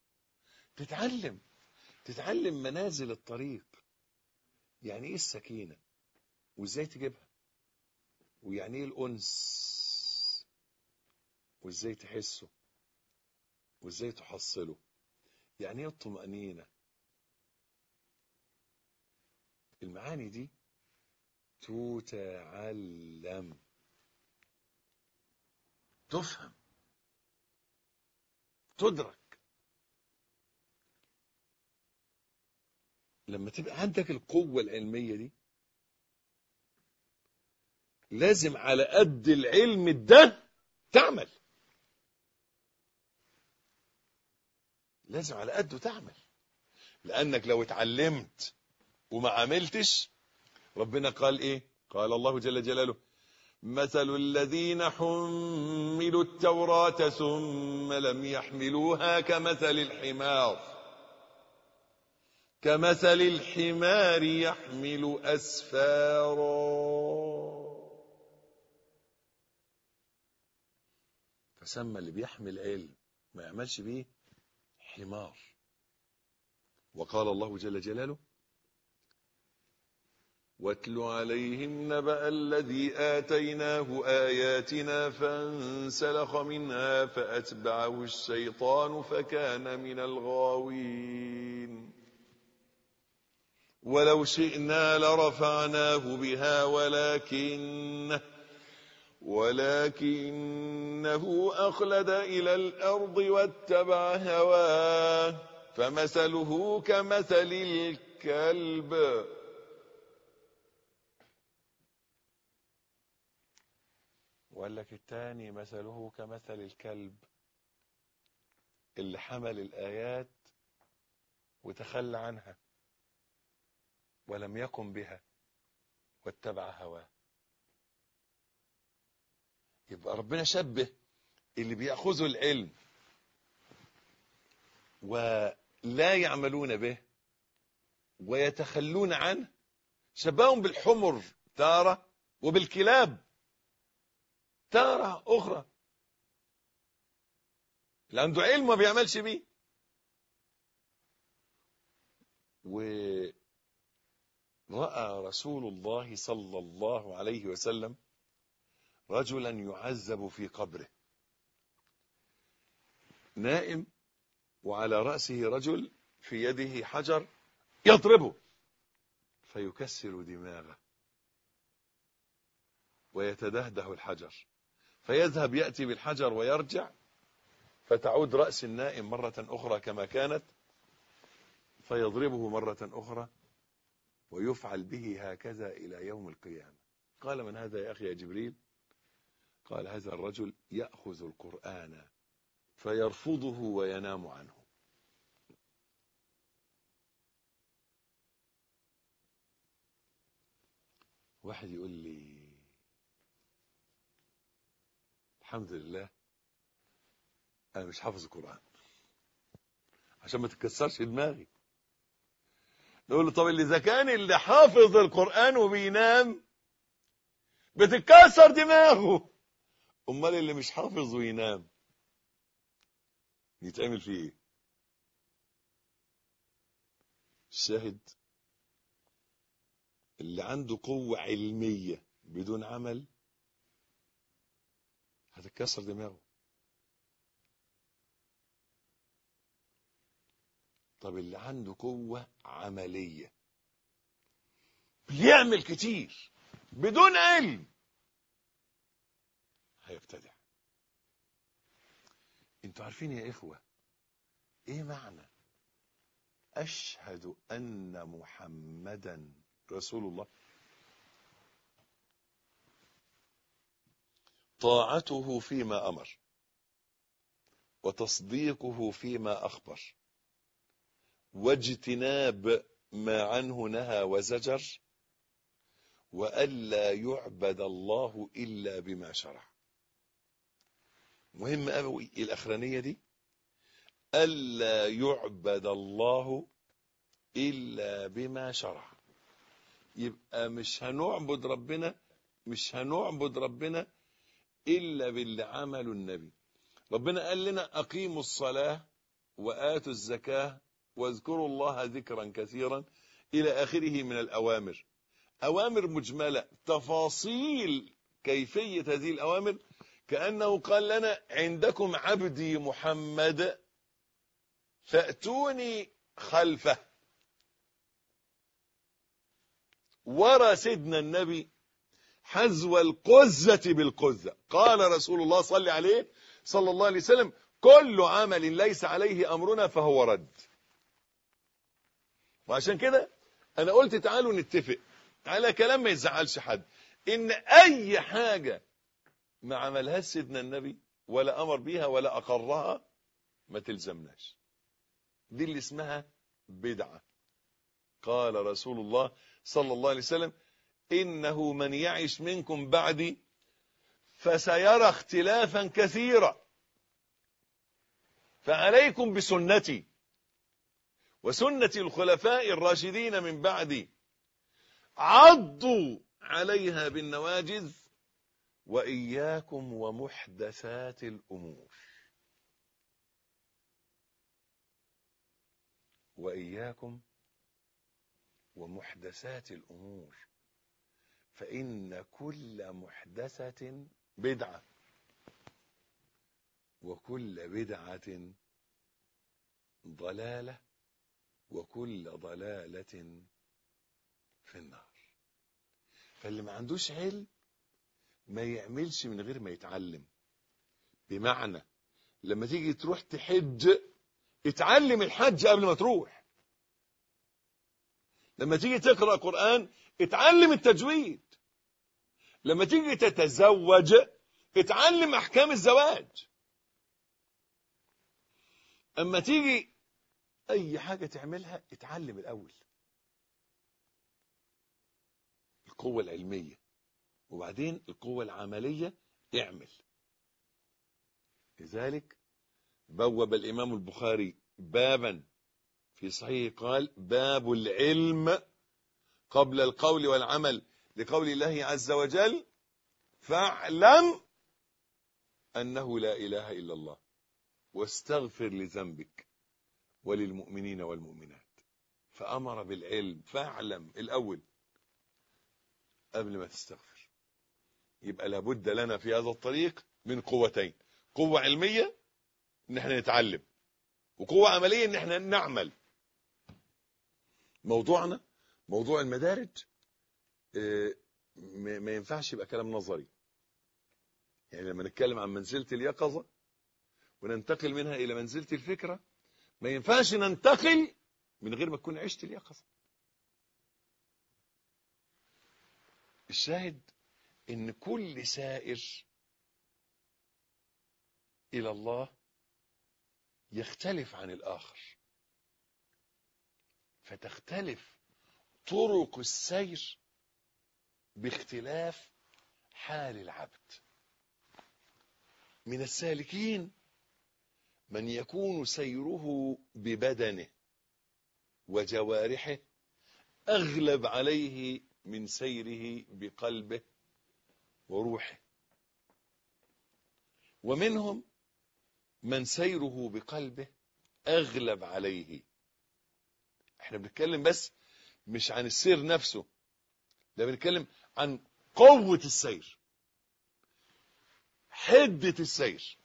تتعلم منازل الطريق، يعني ايه السكينة وازاي تجيبها، ويعني ايه الأنس وازاي تحسه وازاي تحصله، يعني ايه الطمأنينة. المعاني دي تتعلم، تفهم، تدرك. لما تبقى عندك القوة العلمية دي لازم على قد العلم ده تعمل، لازم على قده تعمل. لأنك لو اتعلمت وما عملتش، ربنا قال ايه؟ قال الله جل جلاله: مثل الذين حملوا التوراة ثم لم يحملوها كمثل الحمار يحمل أسفارا. فسمى اللي بيحمل علم ما يعملش بيه حمار. وقال الله جل جلاله: واتل عليهم نبأ الذي آتيناه آياتنا فانسلخ منها فأتبعه الشيطان فكان من الغاوين. ولو شئنا لرفعناه بها ولكنه أخلد إلى الأرض واتبع هواه فمثله كمثل الكلب. وقال لك الثاني مثله كمثل الكلب اللي حمل الآيات وتخلى عنها ولم يقم بها واتبع هواه. يبقى ربنا شبه اللي بيأخذوا العلم ولا يعملون به ويتخلون عنه، شبههم بالحمر تارة وبالكلاب تارة أخرى. اللي عنده علم ما بيعملش بيه. ورأى رسول الله صلى الله عليه وسلم رجلا يعذب في قبره، نائم وعلى رأسه رجل في يده حجر يضربه فيكسر دماغه ويتدهده الحجر، فيذهب يأتي بالحجر ويرجع، فتعود رأس النائم مرة أخرى كما كانت، فيضربه مرة أخرى، ويفعل به هكذا إلى يوم القيامة. قال: من هذا يا أخي يا جبريل؟ قال: هذا الرجل يأخذ القرآن فيرفضه وينام عنه. واحد يقول لي: الحمد لله أنا مش حافظ القرآن، عشان ما تتكسرش دماغي. نقول له: طب إذا كان اللي حافظ القرآن وبينام بتتكسر دماغه، أمال اللي مش حافظ وينام يتعمل فيه إيه؟ الشاهد اللي عنده قوة علمية بدون عمل هتتكسر دماغه. طب اللي عنده قوة عملية بيعمل كتير بدون علم هيبتدع. انتوا عارفين يا إخوة ايه معنى أشهد أن محمدا رسول الله؟ طاعته فيما أمر وتصديقه فيما أخبر واجتناب ما عنه نهى وزجر، وألا يعبد الله إلا بما شرع. مهم قوي الأخرانية دي، ألا يعبد الله إلا بما شرع. يبقى مش هنعبد ربنا إلا باللي عمله النبي. ربنا قال لنا أقيموا الصلاة وآتوا الزكاة واذكروا الله ذكرا كثيرا إلى آخره من الأوامر. أوامر مجملة، تفاصيل كيفية هذه الأوامر كأنه قال لنا عندكم عبدي محمد فأتوني خلفه. ورى سيدنا النبي حذو القزة بالقزة. قال رسول الله صلى الله عليه وسلم كل عمل ليس عليه أمرنا فهو رد. وعشان كده أنا قلت تعالوا نتفق على كلام ما يزعلش حد، إن أي حاجة ما عملهاش سيدنا النبي ولا أمر بيها ولا أقرها ما تلزمناش. دي اللي اسمها بدعة. قال رسول الله صلى الله عليه وسلم إنه من يعش منكم بعدي فسيرى اختلافا كثيرا، فعليكم بسنتي وسنة الخلفاء الراشدين من بعدي عضوا عليها بالنواجذ وإياكم ومحدثات الأمور. وإياكم ومحدثات الأمور فإن كل محدثة بدعة وكل بدعة ضلالة وكل ضلالة في النار. فاللي ما عندوش علم ما يعملش من غير ما يتعلم. بمعنى لما تيجي تروح تحج اتعلم الحج قبل ما تروح. لما تيجي تقرأ قرآن اتعلم التجويد. لما تيجي تتزوج اتعلم أحكام الزواج. اما تيجي اي حاجة تعملها اتعلم الاول القوة العلمية وبعدين القوة العملية اعمل. لذلك بوب الامام البخاري بابا في صحيح قال باب العلم قبل القول والعمل لقول الله عز وجل فاعلم انه لا اله الا الله واستغفر لذنبك وللمؤمنين والمؤمنات. فأمر بالعلم. فاعلم الأول قبل ما تستغفر. يبقى لابد لنا في هذا الطريق من قوتين، قوة علمية ان احنا نتعلم وقوة عملية ان احنا نعمل. موضوعنا موضوع المدارج ما ينفعش يبقى كلام نظري. يعني لما نتكلم عن منزلة اليقظة وننتقل منها إلى منزلة الفكرة ما ينفعش ننتقل من غير ما تكون عشت اليقظة. الشاهد ان كل سائر الى الله يختلف عن الاخر، فتختلف طرق السير باختلاف حال العبد. من السالكين من يكون سيره ببدنه وجوارحه أغلب عليه من سيره بقلبه وروحه، ومنهم من سيره بقلبه أغلب عليه. احنا بنتكلم بس مش عن السير نفسه، ده بنتكلم عن قوة السير، حدة السير.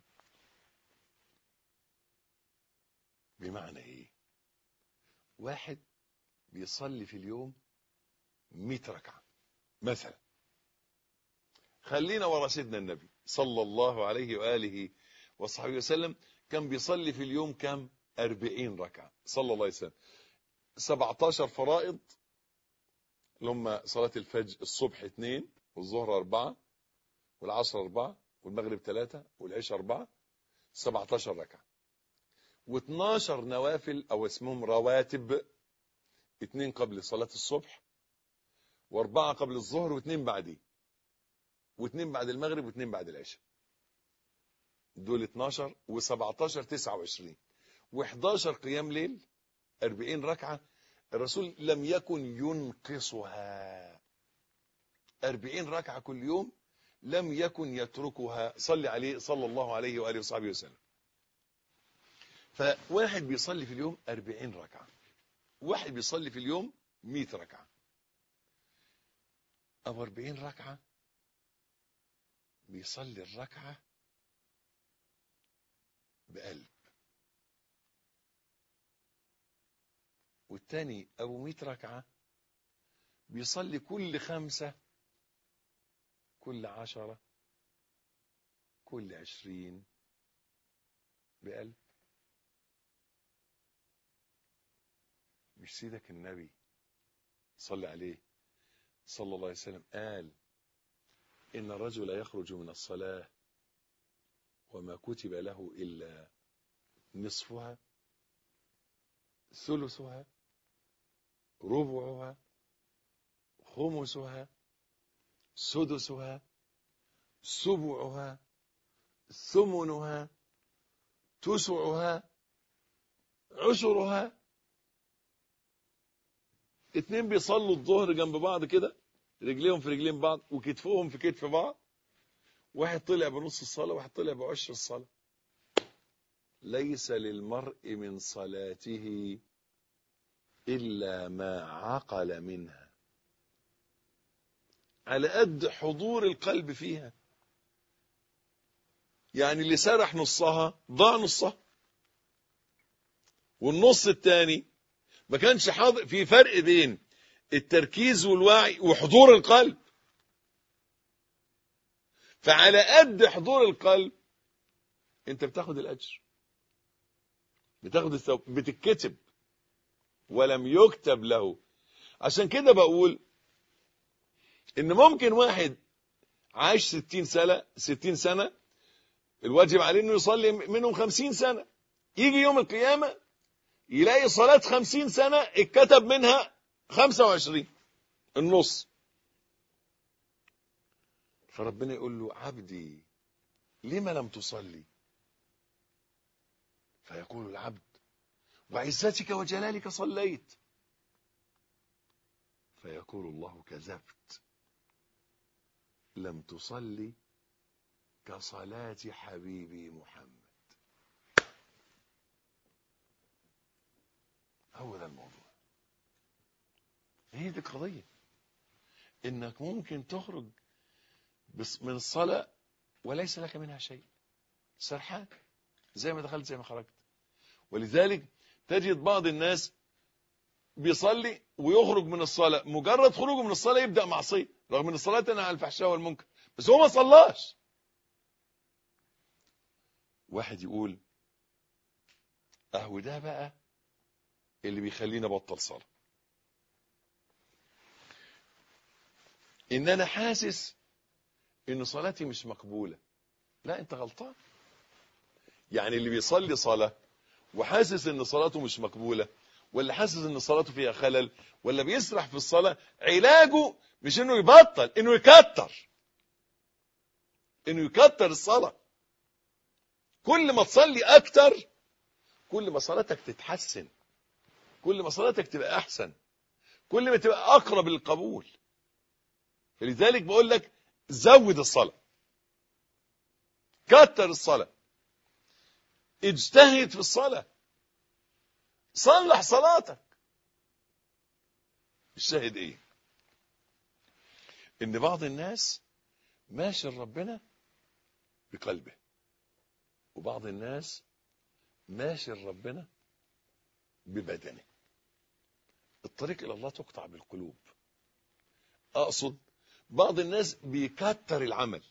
بمعنى ايه؟ واحد بيصلي في اليوم 100 ركعة مثلا. خلينا ورا سيدنا النبي صلى الله عليه وآله وصحبه وسلم، كان بيصلي في اليوم كم؟ 40 ركعة صلى الله عليه وسلم. 17 فرائض اللي هم صلاة الفجر الصبح 2 والظهر 4 والعصر 4 والمغرب 3 والعشاء 4، 17 ركعة. و12 نوافل او اسمهم رواتب، 2 قبل صلاة الصبح و4 قبل الظهر و2 بعديه و2 بعد المغرب و2 بعد العشاء. دول 12 و17 29 و11 قيام ليل 40 ركعة. الرسول لم يكن ينقصها، 40 ركعة كل يوم لم يكن يتركها، صلي عليه صلى الله عليه وآله وصحبه وسلم. فواحد بيصلي في اليوم 40 ركعة، واحد بيصلي في اليوم 100 ركعة أو 40 ركعة، بيصلي الركعة بقلب، والتاني أبو 100 ركعة بيصلي كل 5 كل 10 كل 20 بقلب. مش سيدك النبي صلى عليه صلى الله عليه وسلم قال إن الرجل يخرج من الصلاة وما كتب له إلا نصفها ثلثها ربعها خمسها سدسها سبعها ثمنها تسعها عشرها. 2 بيصلوا الظهر جنب بعض كده، رجليهم في رجلين بعض وكتفهم في كتف بعض، واحد طلع بنص الصلاة واحد طلع بعشر الصلاة. ليس للمرء من صلاته إلا ما عقل منها، على قد حضور القلب فيها. يعني اللي سرح نصها ضاع نصها، والنص الثاني ما كانش حاضر. في فرق بين التركيز والوعي وحضور القلب، فعلى قد حضور القلب انت بتاخد الاجر، بتاخد الثواب، بتتكتب ولم يكتب له. عشان كده بقول ان ممكن واحد عاش 60 سنة الواجب عليه انه يصلي منهم 50 سنة، يجي يوم القيامة يلاقي صلاة 50 سنة اتكتب منها 25، النص. فربنا يقول له عبدي لما لم تصلي؟ فيقول العبد وعزتك وجلالك صليت. فيقول الله كذبت، لم تصلي كصلاة حبيبي محمد. هو ده الموضوع، هي دي القضية. انك ممكن تخرج من الصلاة وليس لك منها شيء، سرحان زي ما دخلت زي ما خرجت. ولذلك تجد بعض الناس بيصلي ويخرج من الصلاة، مجرد خروجه من الصلاة يبدأ معصية، رغم ان الصلاة تنهى عن الفحشاء والمنكر، بس هو ما صلاش. واحد يقول اهو ده بقى اللي بيخلينا بطل صلاة، ان انا حاسس ان صلاتي مش مقبولة. لا، انت غلطان. يعني اللي بيصلي صلاة وحاسس ان صلاته مش مقبولة، ولا حاسس ان صلاته فيها خلل، ولا بيسرح في الصلاة، علاجه مش انه يبطل، انه يكتر الصلاة. كل ما تصلي اكتر كل ما صلاتك تتحسن، كل ما صلاتك تبقى احسن، كل ما تبقى اقرب للقبول. فلذلك بقول لك زود الصلاة، كتر الصلاة، اجتهد في الصلاة، صلح صلاتك. الشاهد ايه؟ ان بعض الناس ماشي لربنا بقلبه، وبعض الناس ماشي لربنا ببدنه. الطريق الى الله تقطع بالقلوب. اقصد بعض الناس بيكتر العمل،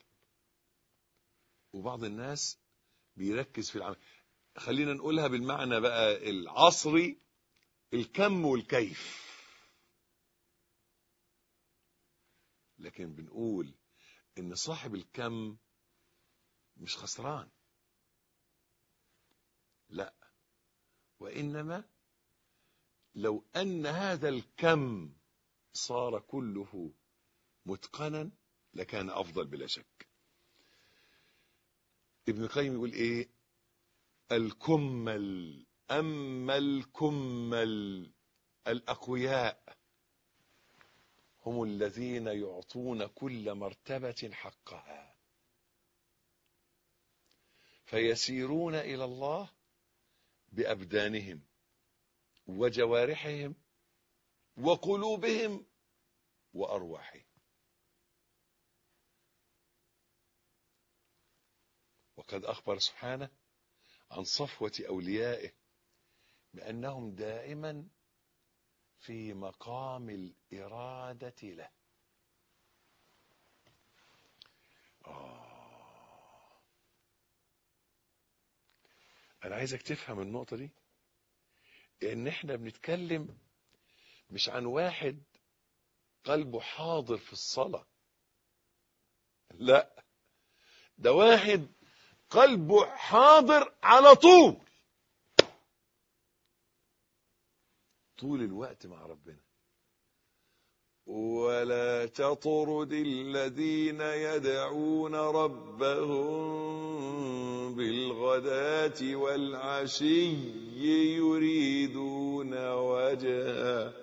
وبعض الناس بيركز في العمل. خلينا نقولها بالمعنى بقى العصري، الكم والكيف. لكن بنقول ان صاحب الكم مش خسران، لا، وانما لو ان هذا الكم صار كله متقنا لكان افضل بلا شك. ابن القيم يقول ايه؟ الكمل، اما الكمل الاقوياء هم الذين يعطون كل مرتبة حقها، فيسيرون إلى الله بأبدانهم وجوارحهم وقلوبهم وأرواحهم. وقد أخبر سبحانه عن صفوة أوليائه بأنهم دائما في مقام الإرادة له. أنا عايزك تفهم النقطة دي، إن إحنا بنتكلم مش عن واحد قلبه حاضر في الصلاة، لا، ده واحد قلبه حاضر على طول الوقت مع ربنا. ولا تطرد الذين يدعون ربهم بالغداة والعشي يريدون وجهه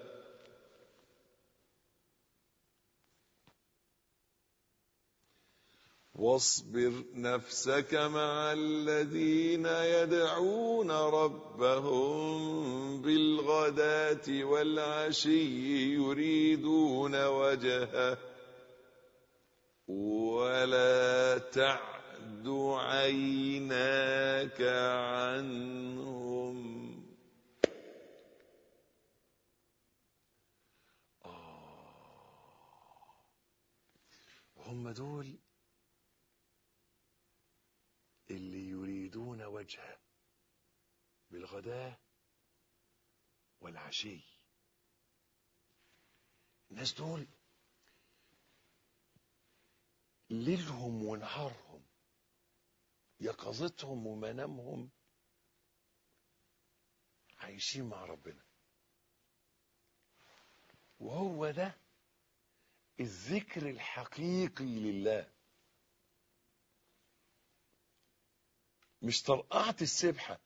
واصبر نفسك مع الذين يدعون ربهم بالغداة والعشي يريدون وجهه ولا تعد عيناك عنهم. هم دول اللي يريدون وجهه بالغداة والعشي. الناس دول ليلهم ونهارهم، يقظتهم ومنامهم عايشين مع ربنا. وهو ده الذكر الحقيقي لله، مش طرقعة السبحة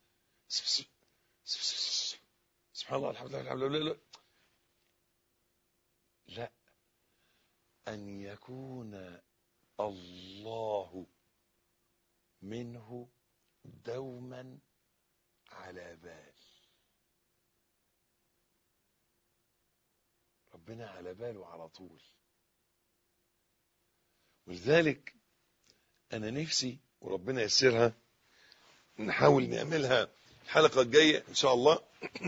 سبحان الله الحمد لله الحمد لله، لا، أن يكون الله منه دوما على بال. ربنا على باله على طول. ولذلك أنا نفسي وربنا يسرها نحاول نعملها الحلقة الجاية إن شاء الله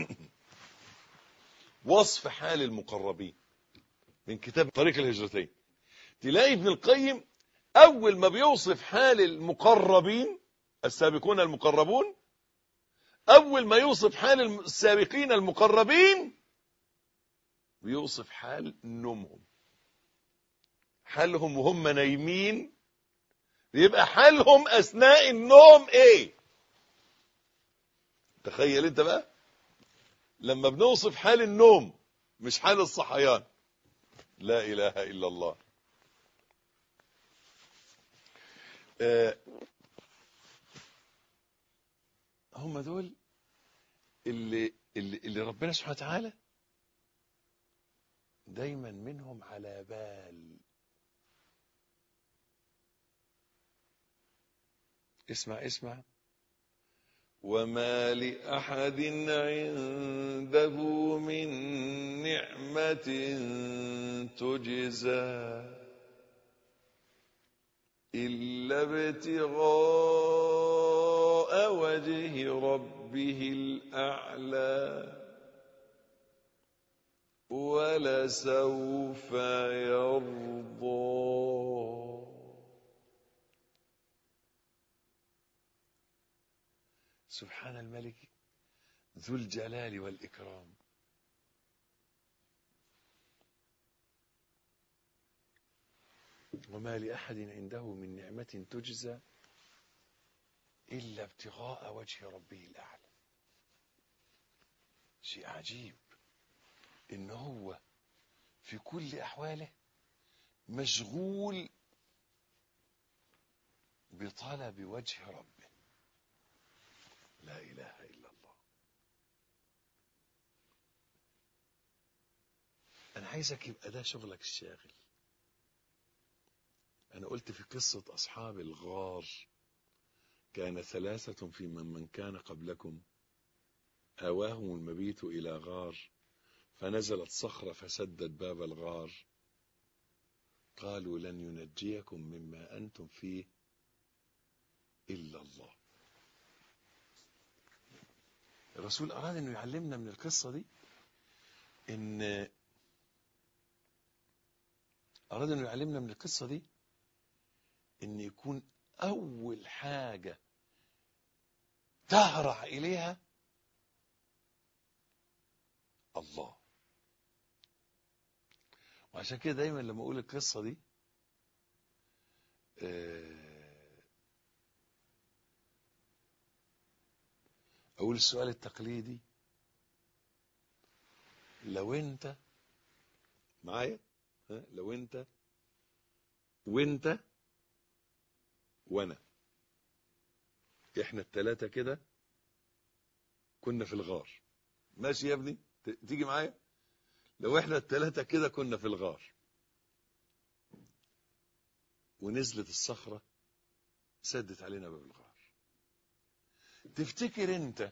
وصف حال المقربين من كتاب طريق الهجرتين. تلاقي ابن القيم أول ما بيوصف حال المقربين السابقون المقربون، أول ما يوصف حال السابقين المقربين بيوصف حال نومهم، حالهم وهم نايمين، يبقى حالهم أثناء النوم إيه؟ تخيل أنت بقى لما بنوصف حال النوم مش حال الصحيان. لا إله إلا الله. هم دول اللي ربنا سبحانه وتعالى دايما منهم على بال. اسمع وما لأحد عنده من نعمة تجزى إلا ابتغاء وجه ربه الأعلى ولسوف يرضى. سبحان الملك ذو الجلال والإكرام. وما لأحد عنده من نعمة تجزى إلا ابتغاء وجه ربه الأعلى. شيء عجيب إن هو في كل أحواله مشغول بطلب وجه ربه. لا إله إلا الله. أنا عايزك يبقى ده شغلك الشاغل. أنا قلت في قصة أصحاب الغار: كان ثلاثة في من كان قبلكم آواهم المبيت إلى غار فنزلت صخرة فسدت باب الغار قالوا لن ينجيكم مما أنتم فيه إلا الله. الرسول أراد أنه يعلمنا من القصة دي إن يكون أول حاجة تهرع إليها الله. وعشان كده دايما لما أقول القصة دي أقول السؤال التقليدي: لو أنت معايا، لو أنت وأنت وأنا، إحنا الثلاثة كده كنا في الغار، ماشي يا ابني؟ تيجي معايا؟ لو إحنا الثلاثة كده كنا في الغار ونزلت الصخرة سدت علينا باب الغار، تفتكر أنت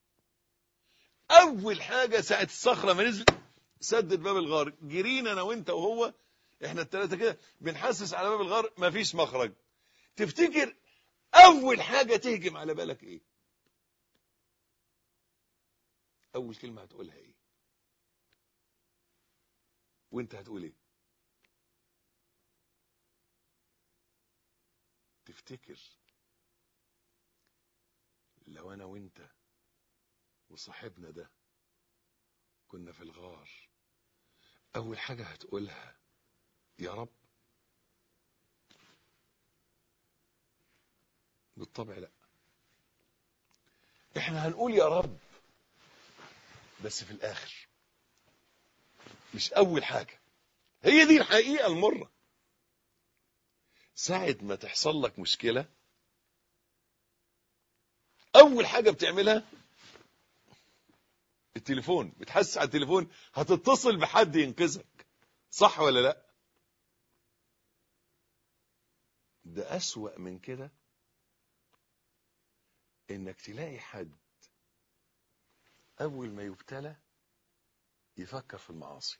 أول حاجة ساعة الصخرة ما نزلت سدت باب الغار جرينا أنا وأنت وهو، إحنا الثلاثة كده بنحسس على باب الغار مفيش مخرج، تفتكر أول حاجة تهجم على بالك إيه؟ أول كلمة هتقولها إيه؟ وأنت هتقول إيه؟ تفتكر لو أنا وأنت وصاحبنا ده كنا في الغار أول حاجة هتقولها يا رب؟ بالطبع لا. احنا هنقول يا رب بس في الآخر، مش أول حاجة. هي دي الحقيقة المرة. ساعة ما تحصل لك مشكلة أول حاجة بتعملها التليفون، بتحس على التليفون هتتصل بحد ينقذك، صح ولا لا؟ ده أسوأ من كده إنك تلاقي حد أول ما يبتلى يفكر في المعاصي.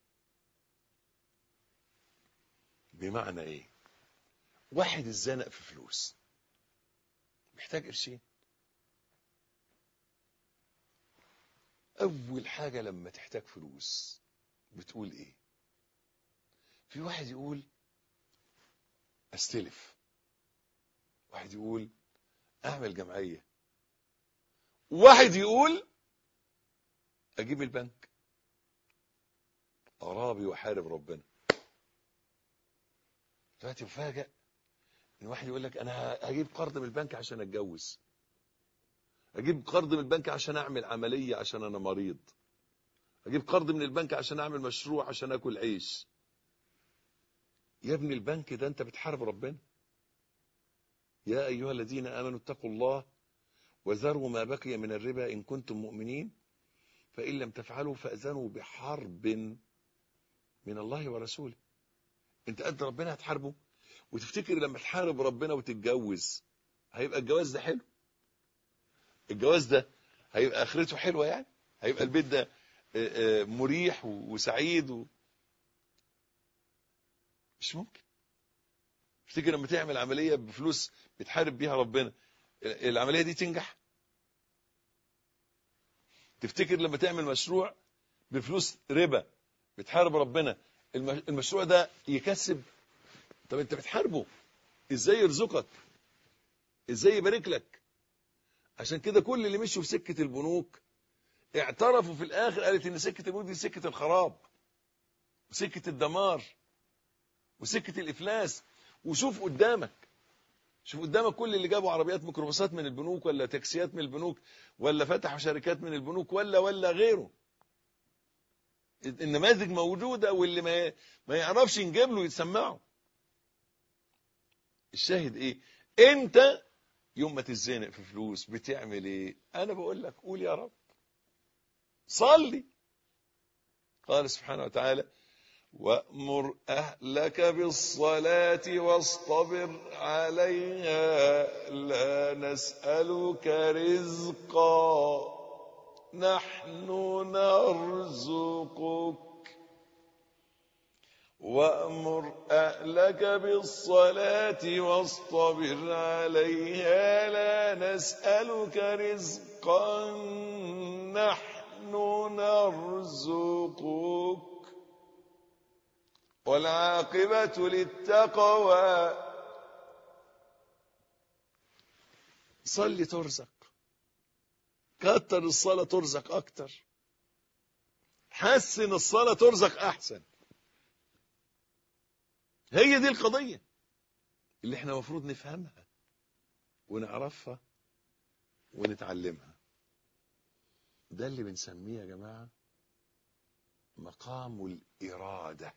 بمعنى إيه؟ واحد اتزنق في فلوس، محتاج قرشين، أول حاجة لما تحتاج فلوس بتقول إيه؟ في واحد يقول أستلف، واحد يقول أعمل جمعية، واحد يقول أجيب البنك أرابي وحارب ربنا. دلوقتي مفاجأ إن واحد يقول لك أنا هجيب قرض من البنك عشان أتجوز، أجيب قرض من البنك عشان أعمل عملية عشان أنا مريض، أجيب قرض من البنك عشان أعمل مشروع عشان أكل عيش. يا ابني البنك ده أنت بتحارب ربنا. يا أيها الذين آمنوا اتقوا الله وذروا ما بقي من الربا إن كنتم مؤمنين فإن لم تفعلوا فأذنوا بحرب من الله ورسوله. أنت قد ربنا هتحاربه؟ وتفتكر لما تحارب ربنا وتتجوز هيبقى الجواز ده حلو؟ الجواز ده هيبقى آخرته حلوة يعني؟ هيبقى البيت ده مريح وسعيد مش ممكن. تفتكر لما تعمل عملية بفلوس بتحارب بيها ربنا العملية دي تنجح؟ تفتكر لما تعمل مشروع بفلوس ربا بتحارب ربنا المشروع ده يكسب؟ طب انت بتحاربه ازاي يرزقك؟ ازاي يبارك لك؟ عشان كده كل اللي مشوا في سكة البنوك اعترفوا في الاخر، قالت ان سكة البنوك دي سكة الخراب وسكة الدمار وسكة الافلاس. وشوف قدامك، شوف قدامك كل اللي جابوا عربيات ميكروباصات من البنوك ولا تاكسيات من البنوك ولا فتحوا شركات من البنوك ولا غيره. النماذج موجودة واللي ما يعرفش نجيب له يتسمعه. الشاهد ايه؟ انت يوم ما تتزنق في فلوس بتعمل ايه؟ انا بقول لك قول يا رب، صلي. قال سبحانه وتعالى: وأمر أهلك بالصلاة واصطبر عليها لا نسألك رزقا نحن نرزقك. وأمر أهلك بالصلاة واصطبر عليها لا نسألك رزقا نحن نرزقك والعاقبة للتقوى. صلي ترزق، كتر الصلاة ترزق أكتر، حسن الصلاة ترزق أحسن. هي دي القضية اللي احنا مفروض نفهمها ونعرفها ونتعلمها. ده اللي بنسميه يا جماعة مقام الإرادة.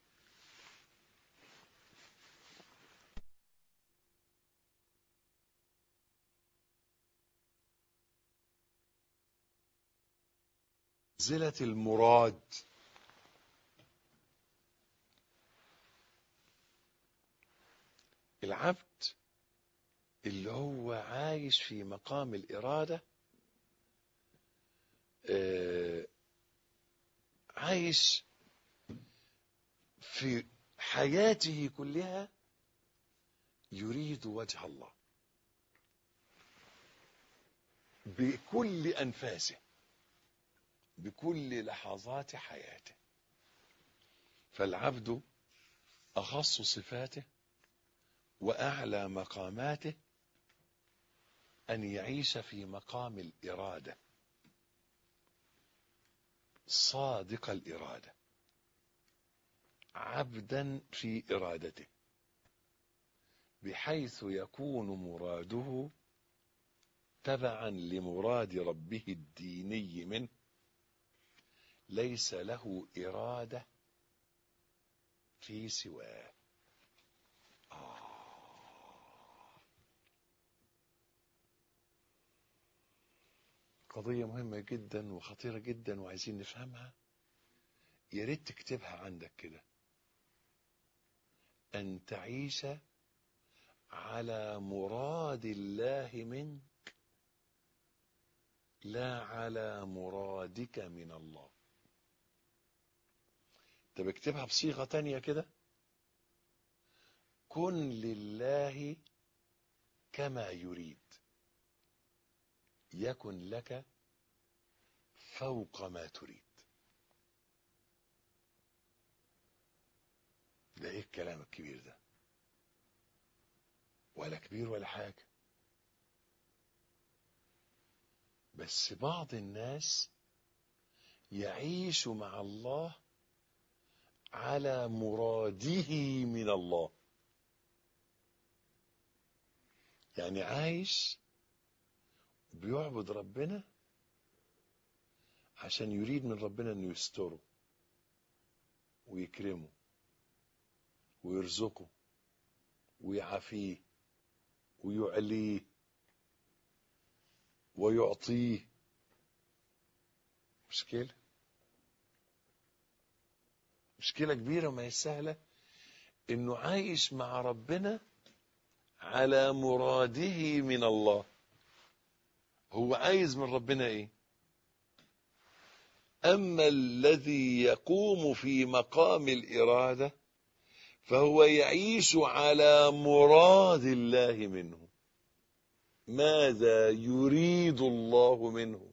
منزلة المراد. العبد اللي هو عايش في مقام الإرادة عايش في حياته كلها يريد وجه الله بكل أنفاسه بكل لحظات حياته. فالعبد أخص صفاته وأعلى مقاماته أن يعيش في مقام الإرادة، صادق الإرادة، عبدا في إرادته، بحيث يكون مراده تبعا لمراد ربه الديني منه، ليس له إرادة في سواه. قضية مهمة جدا وخطيرة جدا وعايزين نفهمها. يا ريت تكتبها عندك كده: أن تعيش على مراد الله منك لا على مرادك من الله. طب اكتبها بصيغة تانية كده: كن لله كما يريد يكن لك فوق ما تريد. ده ايه الكلام الكبير ده؟ ولا كبير ولا حاجة، بس بعض الناس يعيش مع الله على مراده من الله. يعني عايش بيعبد ربنا عشان يريد من ربنا انه يستره ويكرمه ويرزقه ويعافيه ويعليه ويعطيه. مشكلة كبيرة وما هي سهلة انه عايش مع ربنا على مراده من الله. هو عايز من ربنا ايه؟ اما الذي يقوم في مقام الإرادة فهو يعيش على مراد الله منه. ماذا يريد الله منه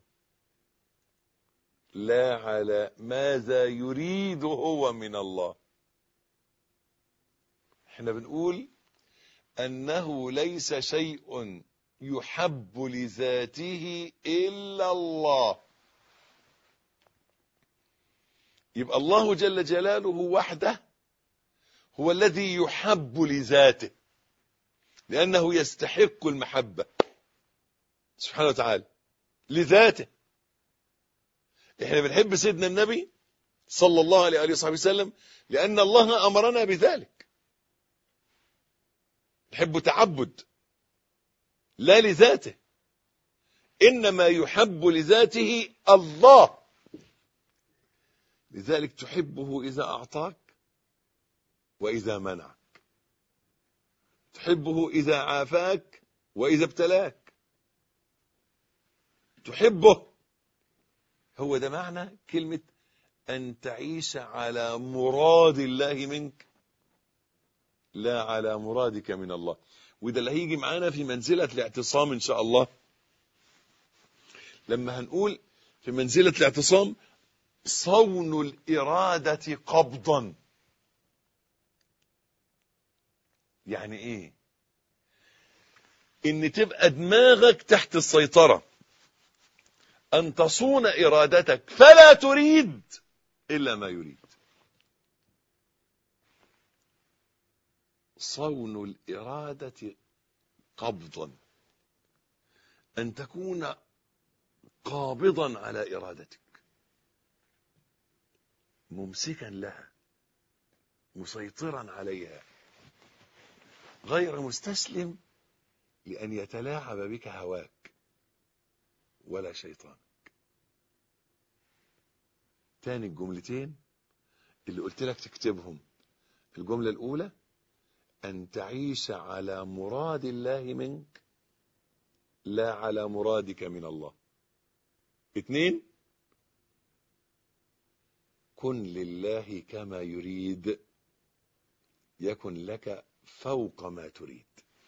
لا على ماذا يريد هو من الله. احنا بنقول أنه ليس شيء يحب لذاته إلا الله. يبقى الله جل جلاله وحده هو الذي يحب لذاته، لأنه يستحق المحبة سبحانه وتعالى لذاته. احنا بنحب سيدنا النبي صلى الله عليه وصحبه وسلم لأن الله أمرنا بذلك. نحب تعبد لا لذاته، إنما يحب لذاته الله. لذلك تحبه إذا أعطاك وإذا منعك، تحبه إذا عافاك وإذا ابتلاك، تحبه. هو ده معنى كلمة أن تعيش على مراد الله منك لا على مرادك من الله. وده اللي هيجي معانا في منزلة الاعتصام إن شاء الله، لما هنقول في منزلة الاعتصام صون الإرادة قبضا. يعني إيه؟ إن تبقى دماغك تحت السيطرة، أن تصون إرادتك فلا تريد إلا ما يريد. صون الإرادة قبضا، أن تكون قابضا على إرادتك، ممسكا لها، مسيطرا عليها، غير مستسلم لأن يتلاعب بك هواك ولا شيطانك. تاني الجملتين اللي قلت لك تكتبهم. الجملة الأولى أن تعيش على مراد الله منك لا على مرادك من الله. 2 كن لله كما يريد يكن لك فوق ما تريد.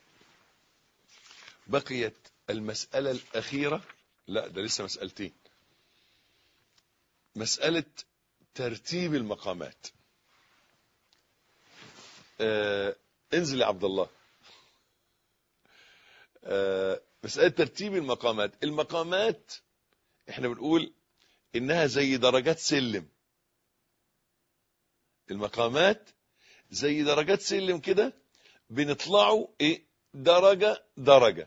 بقيت المسألة الأخيرة، لا ده لسه مسألتين. مسألة ترتيب المقامات. انزل يا عبد الله. مسألة ترتيب المقامات. المقامات احنا بنقول انها زي درجات سلم. المقامات زي درجات سلم كده، بنطلعوا ايه درجة درجة.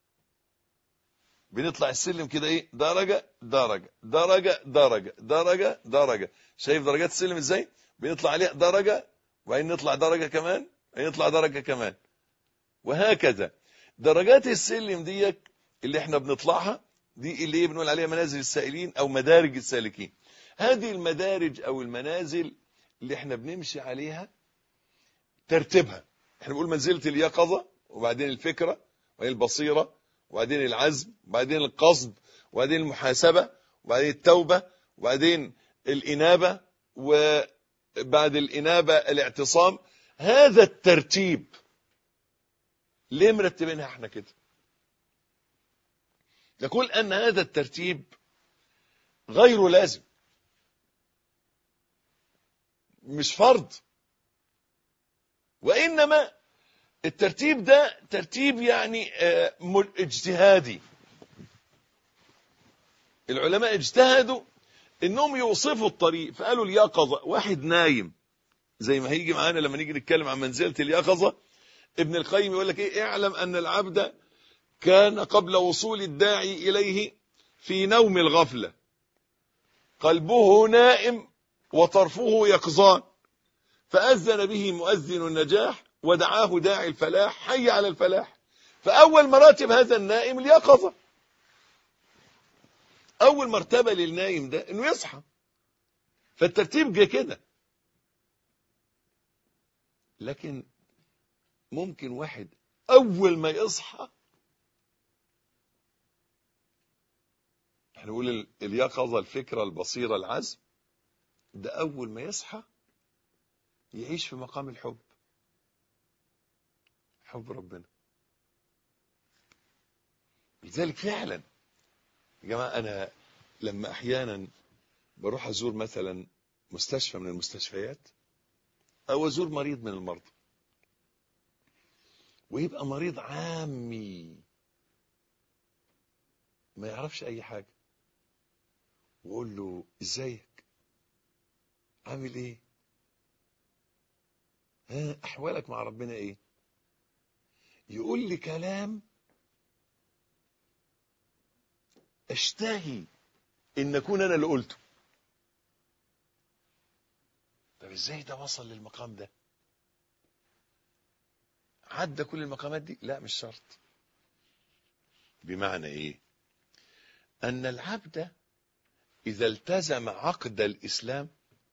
بنطلع السلم كده ايه درجة درجة درجة درجة درجة درجة. شايف درجات السلم ازاي؟ بنطلع عليها درجة وبعدين نطلع درجة كمان وبعدين نطلع درجة كمان، وهكذا. درجات السلم دي اللي احنا بنطلعها دي اللي بنقول عليها منازل السائلين او مدارج السالكين. هذه المدارج او المنازل اللي احنا بنمشي عليها ترتيبها. احنا بنقول منزلة اليقظة، وبعدين الفكرة، وبعدين البصيرة، وبعدين العزم، وبعدين القصد، وبعدين المحاسبة، وبعدين التوبة، وبعدين الإنابة، وبعد الإنابة الاعتصام. هذا الترتيب ليه مرتبينها احنا كده؟ نقول أن هذا الترتيب غير لازم، مش فرض، وإنما الترتيب ده ترتيب يعني اجتهادي. العلماء اجتهدوا انهم يوصفوا الطريق، فقالوا اليقظة واحد نايم، زي ما هيجي معانا لما نيجي نتكلم عن منزلة اليقظة. ابن القيم يقول لك ايه؟ اعلم ان العبد كان قبل وصول الداعي اليه في نوم الغفلة، قلبه نائم وطرفه يقظان، فأذن به مؤذن النجاح ودعاه داعي الفلاح حي على الفلاح. فأول مراتب هذا النائم اليقظة. أول مرتبة للنائم ده إنه يصحى، فالترتيب جه كده. لكن ممكن واحد أول ما يصحى، احنا نقول اليقظة، الفكرة، البصيرة، العزم، ده أول ما يصحى يعيش في مقام الحب، حب ربنا. لذلك فعلا يا جماعة أنا لما أحيانا بروح أزور مثلا مستشفى من المستشفيات أو أزور مريض من المرضى، ويبقى مريض عامي ما يعرفش أي حاجة، وأقول له إزيك؟ عامل إيه؟ ها أحوالك مع ربنا إيه؟ يقول لي كلام أشتهي إن أكون أنا اللي قلته. طب إزاي ده وصل للمقام ده؟ عدى كل المقامات دي؟ لا مش شرط. بمعنى ايه؟ ان العبد اذا التزم عقد الاسلام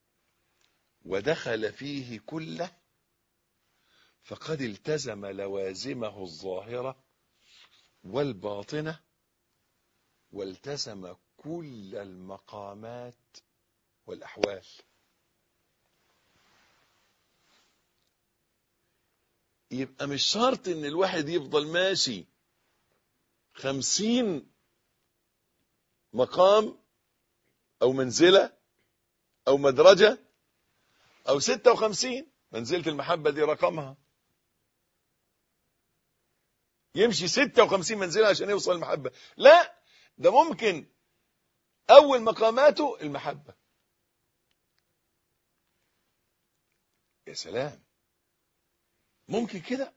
ودخل فيه كله فقد التزم لوازمه الظاهرة والباطنة، والتزم كل المقامات والأحوال. يبقى مش شرط ان الواحد يفضل ماشي 50 مقام او منزلة او مدرجة او 56 منزلة المحبة دي رقمها، يمشي 56 منزلة عشان يوصل المحبة. لا، ده ممكن اول مقاماته المحبة. يا سلام، ممكن كده.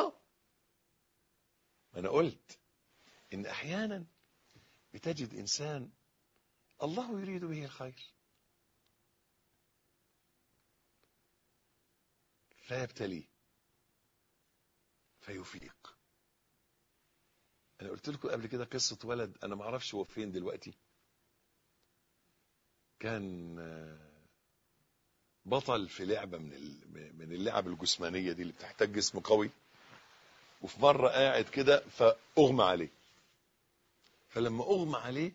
انا قلت ان احيانا بتجد انسان الله يريد به الخير فيبتليه فيفيق. انا قلت لكم قبل كده قصة ولد، انا ما اعرفش هو فين دلوقتي، كان بطل في لعبة من اللعب الجسمانية دي اللي بتحتاج جسم قوي، وفي مرة قاعد كده فأغمى عليه، فلما أغمى عليه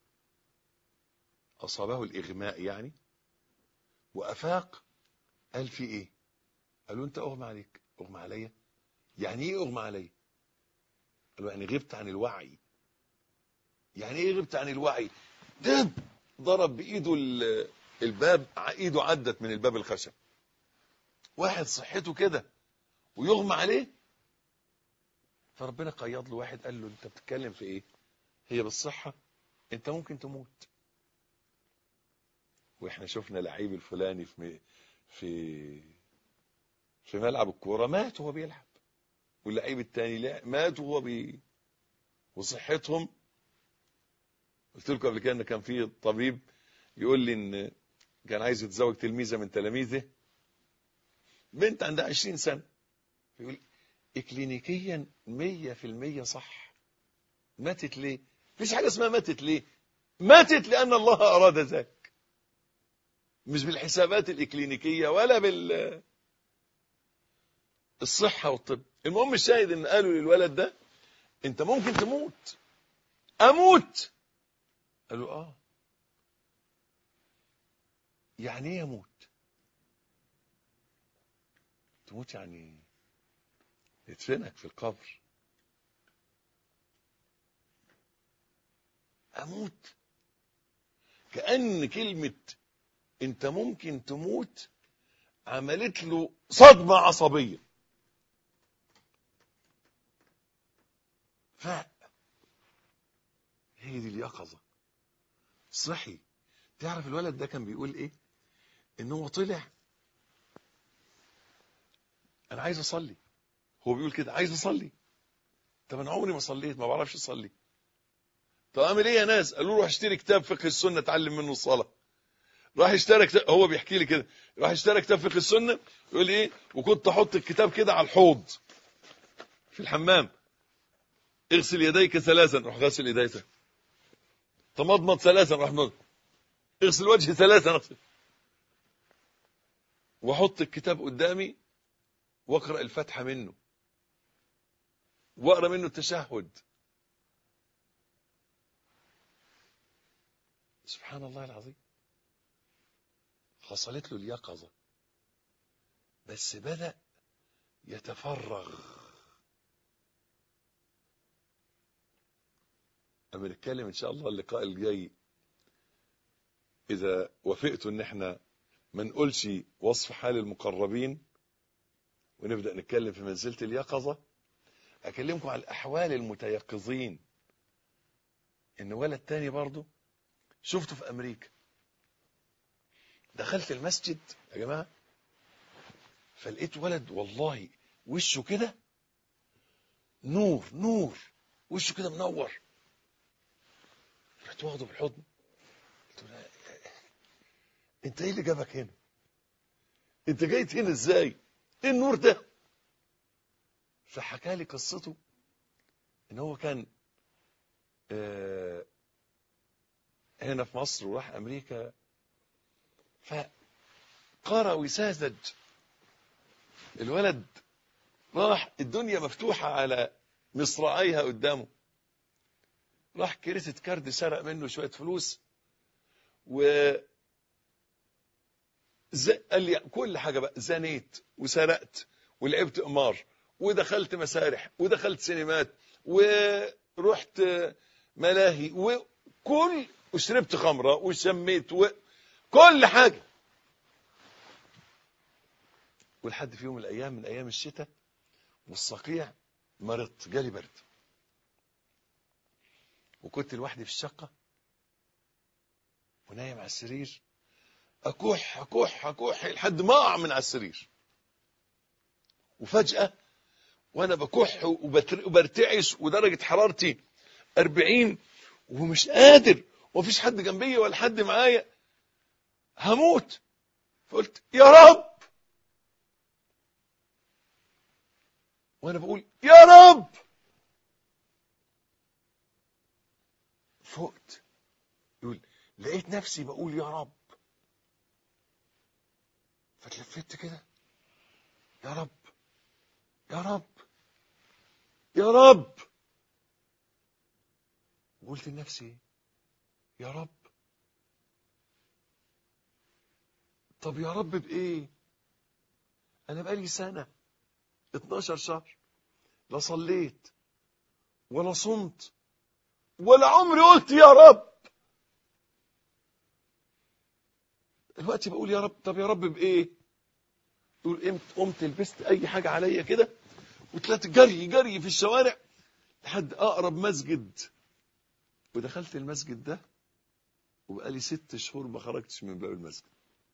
أصابه الإغماء يعني، وأفاق قال في إيه؟ قالوا أنت أغمى عليك. أغمى عليا؟ يعني إيه أغمى عليا؟ قالوا يعني غبت عن الوعي. يعني إيه غبت عن الوعي؟ دب ضرب بإيده الباب، إيده عدت من الباب الخشب. واحد صحته كده ويغمى عليه، فربنا قيض له واحد قال له أنت بتتكلم في إيه؟ هي بالصحة أنت ممكن تموت. واحنا شفنا لعيب الفلاني في ملعب الكوره مات وهو بيلعب، واللعيب التاني مات وهو وصحتهم. قلت لكم قبل كده ان كان في طبيب يقول لي ان كان عايز يتزوج تلميذه من تلاميذه، بنت عندها 20 سنه، يقول اكلينيكيا 100% صح. ماتت ليه؟ مفيش حاجه اسمها ماتت ليه، ماتت لان الله اراد ذلك، مش بالحسابات الإكلينيكية ولا بالصحة والطب. المهم الشاهد ان قالوا للولد ده انت ممكن تموت. اموت؟ قالوا يعني ايه اموت؟ تموت يعني ندفنك في القبر. اموت كأن كلمة انت ممكن تموت عملت له صدمة عصبية. هي دي اليقظة. صحي. تعرف الولد ده كان بيقول ايه؟ ان هو طلع انا عايز اصلي. هو بيقول كده عايز اصلي. طب انا عمري ما صليت، ما بعرفش اصلي. طب اعمل ايه يا ناس؟ قالوا له روح اشتري كتاب فقه السنة اتعلم منه الصلاة. راح اشترى كتاب، هو بيحكي لي كده، راح اشترى كتاب فقه السنة. يقول ايه؟ وكنت احط الكتاب كده على الحوض في الحمام، اغسل يديك 3، روح غسل يديك. تمضمض 3، روح مضمض. اغسل وجهي 3، واحط الكتاب قدامي واقرأ الفاتحة منه واقرأ منه التشهد. سبحان الله العظيم. حصلت له اليقظة، بس بدأ يتفرغ. أما نتكلم إن شاء الله اللقاء الجاي إذا وافقتوا إن احنا ما نقولش وصف حال المقربين ونبدأ نتكلم في منزلة اليقظة، أكلمكم على الأحوال المتيقظين. إن ولد تاني برضو شفته في أمريكا، دخلت المسجد يا جماعة فلقيت ولد والله وشه كده نور نور، وشه كده منور. رحت واخده بالحضن، قلت له انت ايه اللي جابك هنا؟ انت جايت هنا ازاي؟ ايه النور ده؟ فحكى لي قصته ان هو كان هنا في مصر وراح أمريكا، فقرأ وساذج الولد، راح الدنيا مفتوحة على مصراعيها قدامه، راح كريدت كارد سرق منه شوية فلوس قال لي كل حاجة بقى، زنيت وسرقت ولعبت قمار ودخلت مسارح ودخلت سينمات ورحت ملاهي وشربت خمرة وشميت وكل حاجة. ولحد في يوم من الأيام، من أيام الشتاء والصقيع، مرضت، جالي برد، وكنت لوحدي في الشقة ونايم على السرير، أكح أكح أكح لحد ما أقع من على السرير. وفجأة وأنا بكح وبرتعش ودرجة حرارتي 40 ومش قادر ومفيش حد جنبي ولا حد معايا، هموت. فقلت يا رب، وأنا بقول يا رب فقت. يقول لقيت نفسي بقول يا رب، فتلفت كده، يا رب يا رب يا رب. وقلت لنفسي يا رب، طب يا رب بإيه؟ أنا بقالي سنة 12 شهر لا صليت ولا صمت ولا عمري قلت يا رب. دلوقتي بقول يا رب، طب يا رب بإيه؟ تقول قمت لبست أي حاجة عليا كده وطلعت جري جري في الشوارع لحد أقرب مسجد، ودخلت المسجد ده وبقالي 6 شهور ما خرجتش من باب المسجد.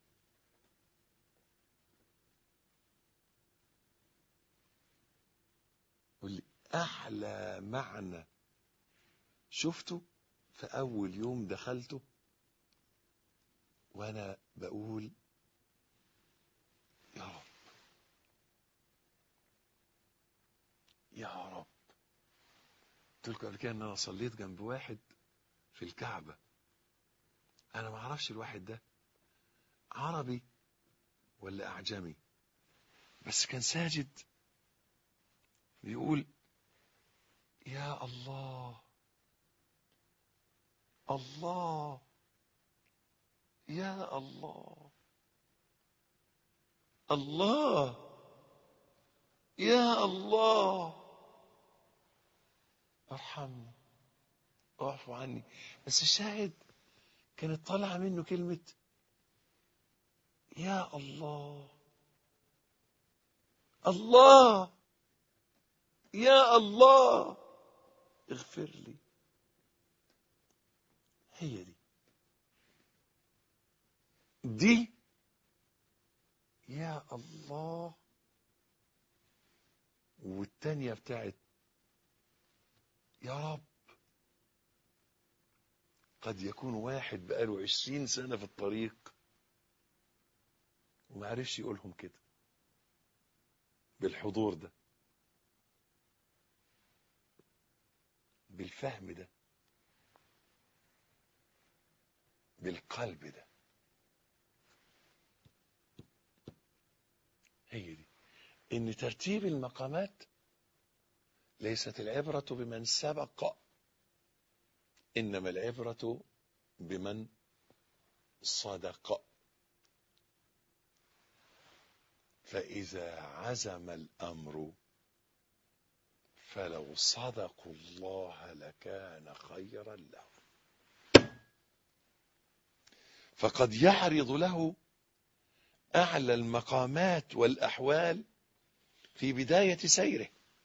قول لي أحلى معنى شفته في أول يوم دخلته وأنا بقول يا رب يا رب. قلت لكم قبل كده ان انا صليت جنب واحد في الكعبة، انا ما اعرفش الواحد ده عربي ولا اعجمي، بس كان ساجد بيقول يا الله الله يا الله الله يا الله، ارحمني واعف عني. بس الشاهد كانت طالعه منه كلمه يا الله الله يا الله اغفر لي. هي دي يا الله. والتانية بتاعت يا رب. قد يكون واحد بقاله 20 سنة في الطريق وما عرفش يقولهم كده بالحضور ده، بالفهم ده، بالقلب ده. هي دي ان ترتيب المقامات ليست العبرة بمن سبق، انما العبرة بمن صدق. فإذا عزم الأمر فلو صدقوا الله لكان خيرا لهم. فقد يعرض له أعلى المقامات والأحوال في بداية سيره،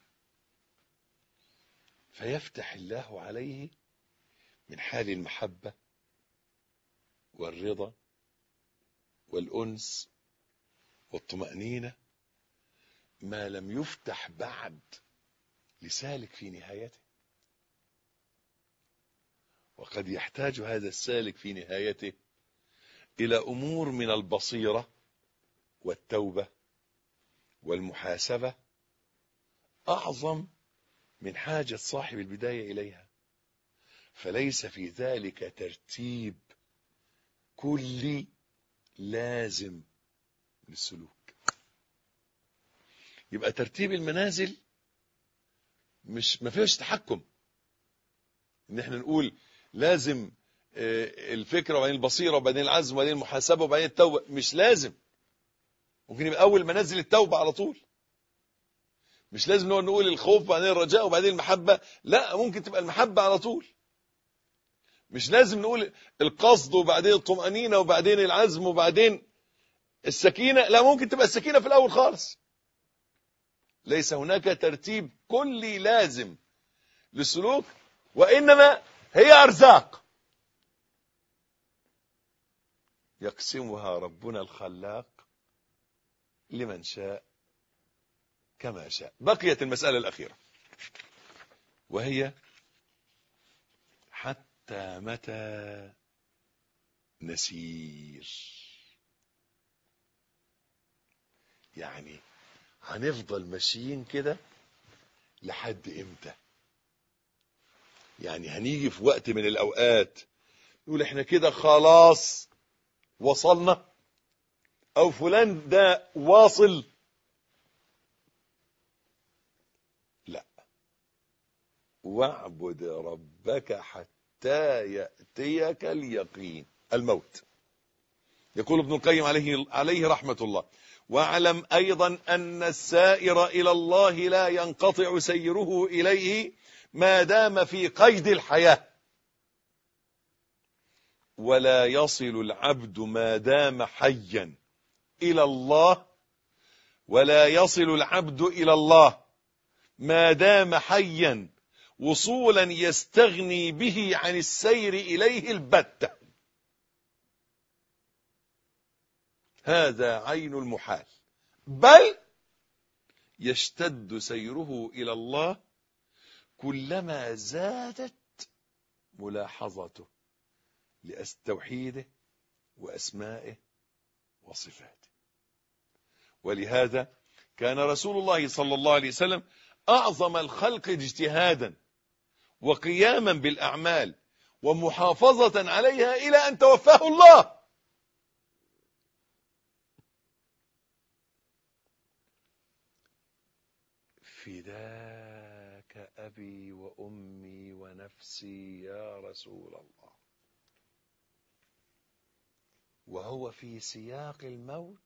فيفتح الله عليه من حال المحبة والرضا والأنس والطمأنينة ما لم يفتح بعد لسالك في نهايته. وقد يحتاج هذا السالك في نهايته إلى أمور من البصيرة والتوبة والمحاسبة أعظم من حاجة صاحب البداية إليها. فليس في ذلك ترتيب كلي لازم للسلوك. يبقى ترتيب المنازل ما فيهش تحكم، ان احنا نقول لازم الفكرة وبعدين البصيرة وبعدين العزم وبعدين المحاسبة وبعدين التوبة. مش لازم. ممكن يبقى اول منازل التوبة على طول. مش لازم نقول الخوف وبعدين الرجاء وبعدين المحبة. لا، ممكن تبقى المحبة على طول. مش لازم نقول القصد وبعدين الطمأنينة وبعدين العزم وبعدين السكينة. لا، ممكن تبقى السكينة في الأول خالص. ليس هناك ترتيب كلي لازم للسلوك، وإنما هي أرزاق يقسمها ربنا الخلاق لمن شاء كما شاء. بقيت المسألة الأخيرة، وهي حتى متى نسير؟ يعني هنفضل ماشيين كده لحد امتى؟ يعني هنيجي في وقت من الأوقات نقول احنا كده خلاص وصلنا، او فلان ده واصل؟ لا، واعبد ربك حتى يأتيك اليقين، الموت. يقول ابن القيم عليه رحمة الله: واعلم أيضا أن السائر إلى الله لا ينقطع سيره إليه ما دام في قيد الحياة، ولا يصل العبد ما دام حيا إلى الله، ولا يصل العبد إلى الله ما دام حيا وصولا يستغني به عن السير إليه البتة. هذا عين المحال، بل يشتد سيره إلى الله كلما زادت ملاحظته لتوحيده وأسمائه وصفاته. ولهذا كان رسول الله صلى الله عليه وسلم أعظم الخلق اجتهادا وقياما بالأعمال ومحافظة عليها إلى أن توفاه الله. فداك أبي وأمي ونفسي يا رسول الله. وهو في سياق الموت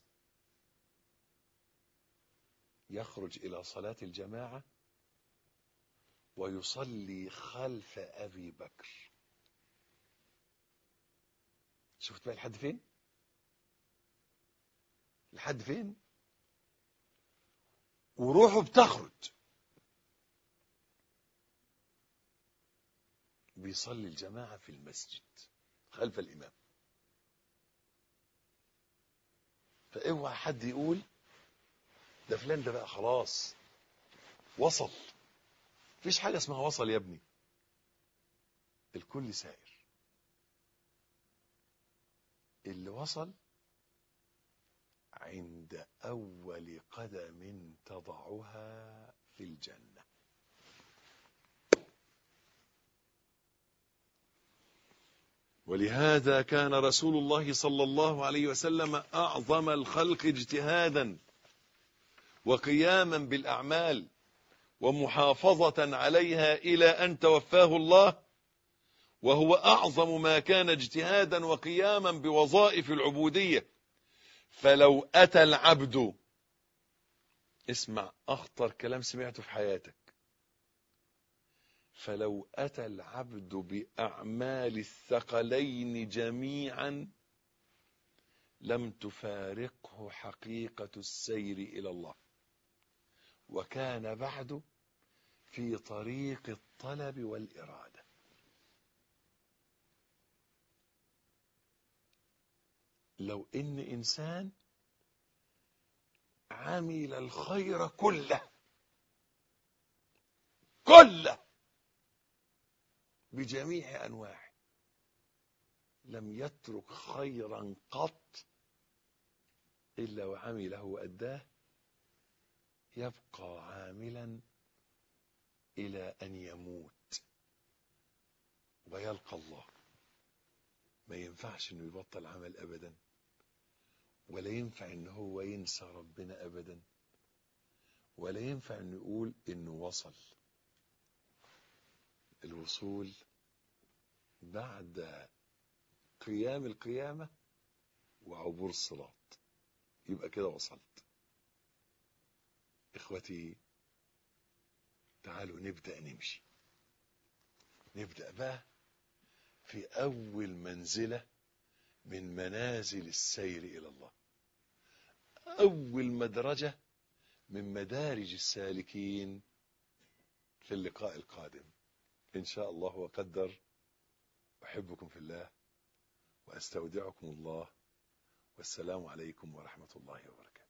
يخرج إلى صلاة الجماعة ويصلي خلف أبي بكر. شفت بقى لحد فين؟ لحد فين؟ وروحه بتخرج بيصلي الجماعة في المسجد خلف الإمام. فاوعى حد يقول ده فلان ده بقى خلاص وصل. مفيش حاجة اسمها وصل يا ابني، الكل سائر. اللي وصل عند أول قدم تضعها في الجنة. ولهذا كان رسول الله صلى الله عليه وسلم أعظم الخلق اجتهادا وقياما بالأعمال ومحافظة عليها إلى أن توفاه الله، وهو أعظم ما كان اجتهادا وقياما بوظائف العبودية. فلو أتى العبد، اسمع أخطر كلام سمعته في حياتك، فلو أتى العبد بأعمال الثقلين جميعا لم تفارقه حقيقة السير إلى الله، وكان بعد في طريق الطلب والإرادة. لو إن إنسان عمل الخير كله بجميع أنواعه لم يترك خيرا قط إلا وعمله وأداه، يبقى عاملا إلى أن يموت ويلقى الله. ما ينفعش انه يبطل عمل ابدا، ولا ينفع ان هو ينسى ربنا ابدا، ولا ينفع انه يقول انه وصل. الوصول بعد قيام القيامة وعبور الصراط، يبقى كده وصلت. اخوتي تعالوا نبدأ نمشي، نبدأ بقى في أول منزلة من منازل السير إلى الله، أول مدرجة من مدارج السالكين في اللقاء القادم إن شاء الله وقدر. أحبكم في الله وأستودعكم الله، والسلام عليكم ورحمة الله وبركاته.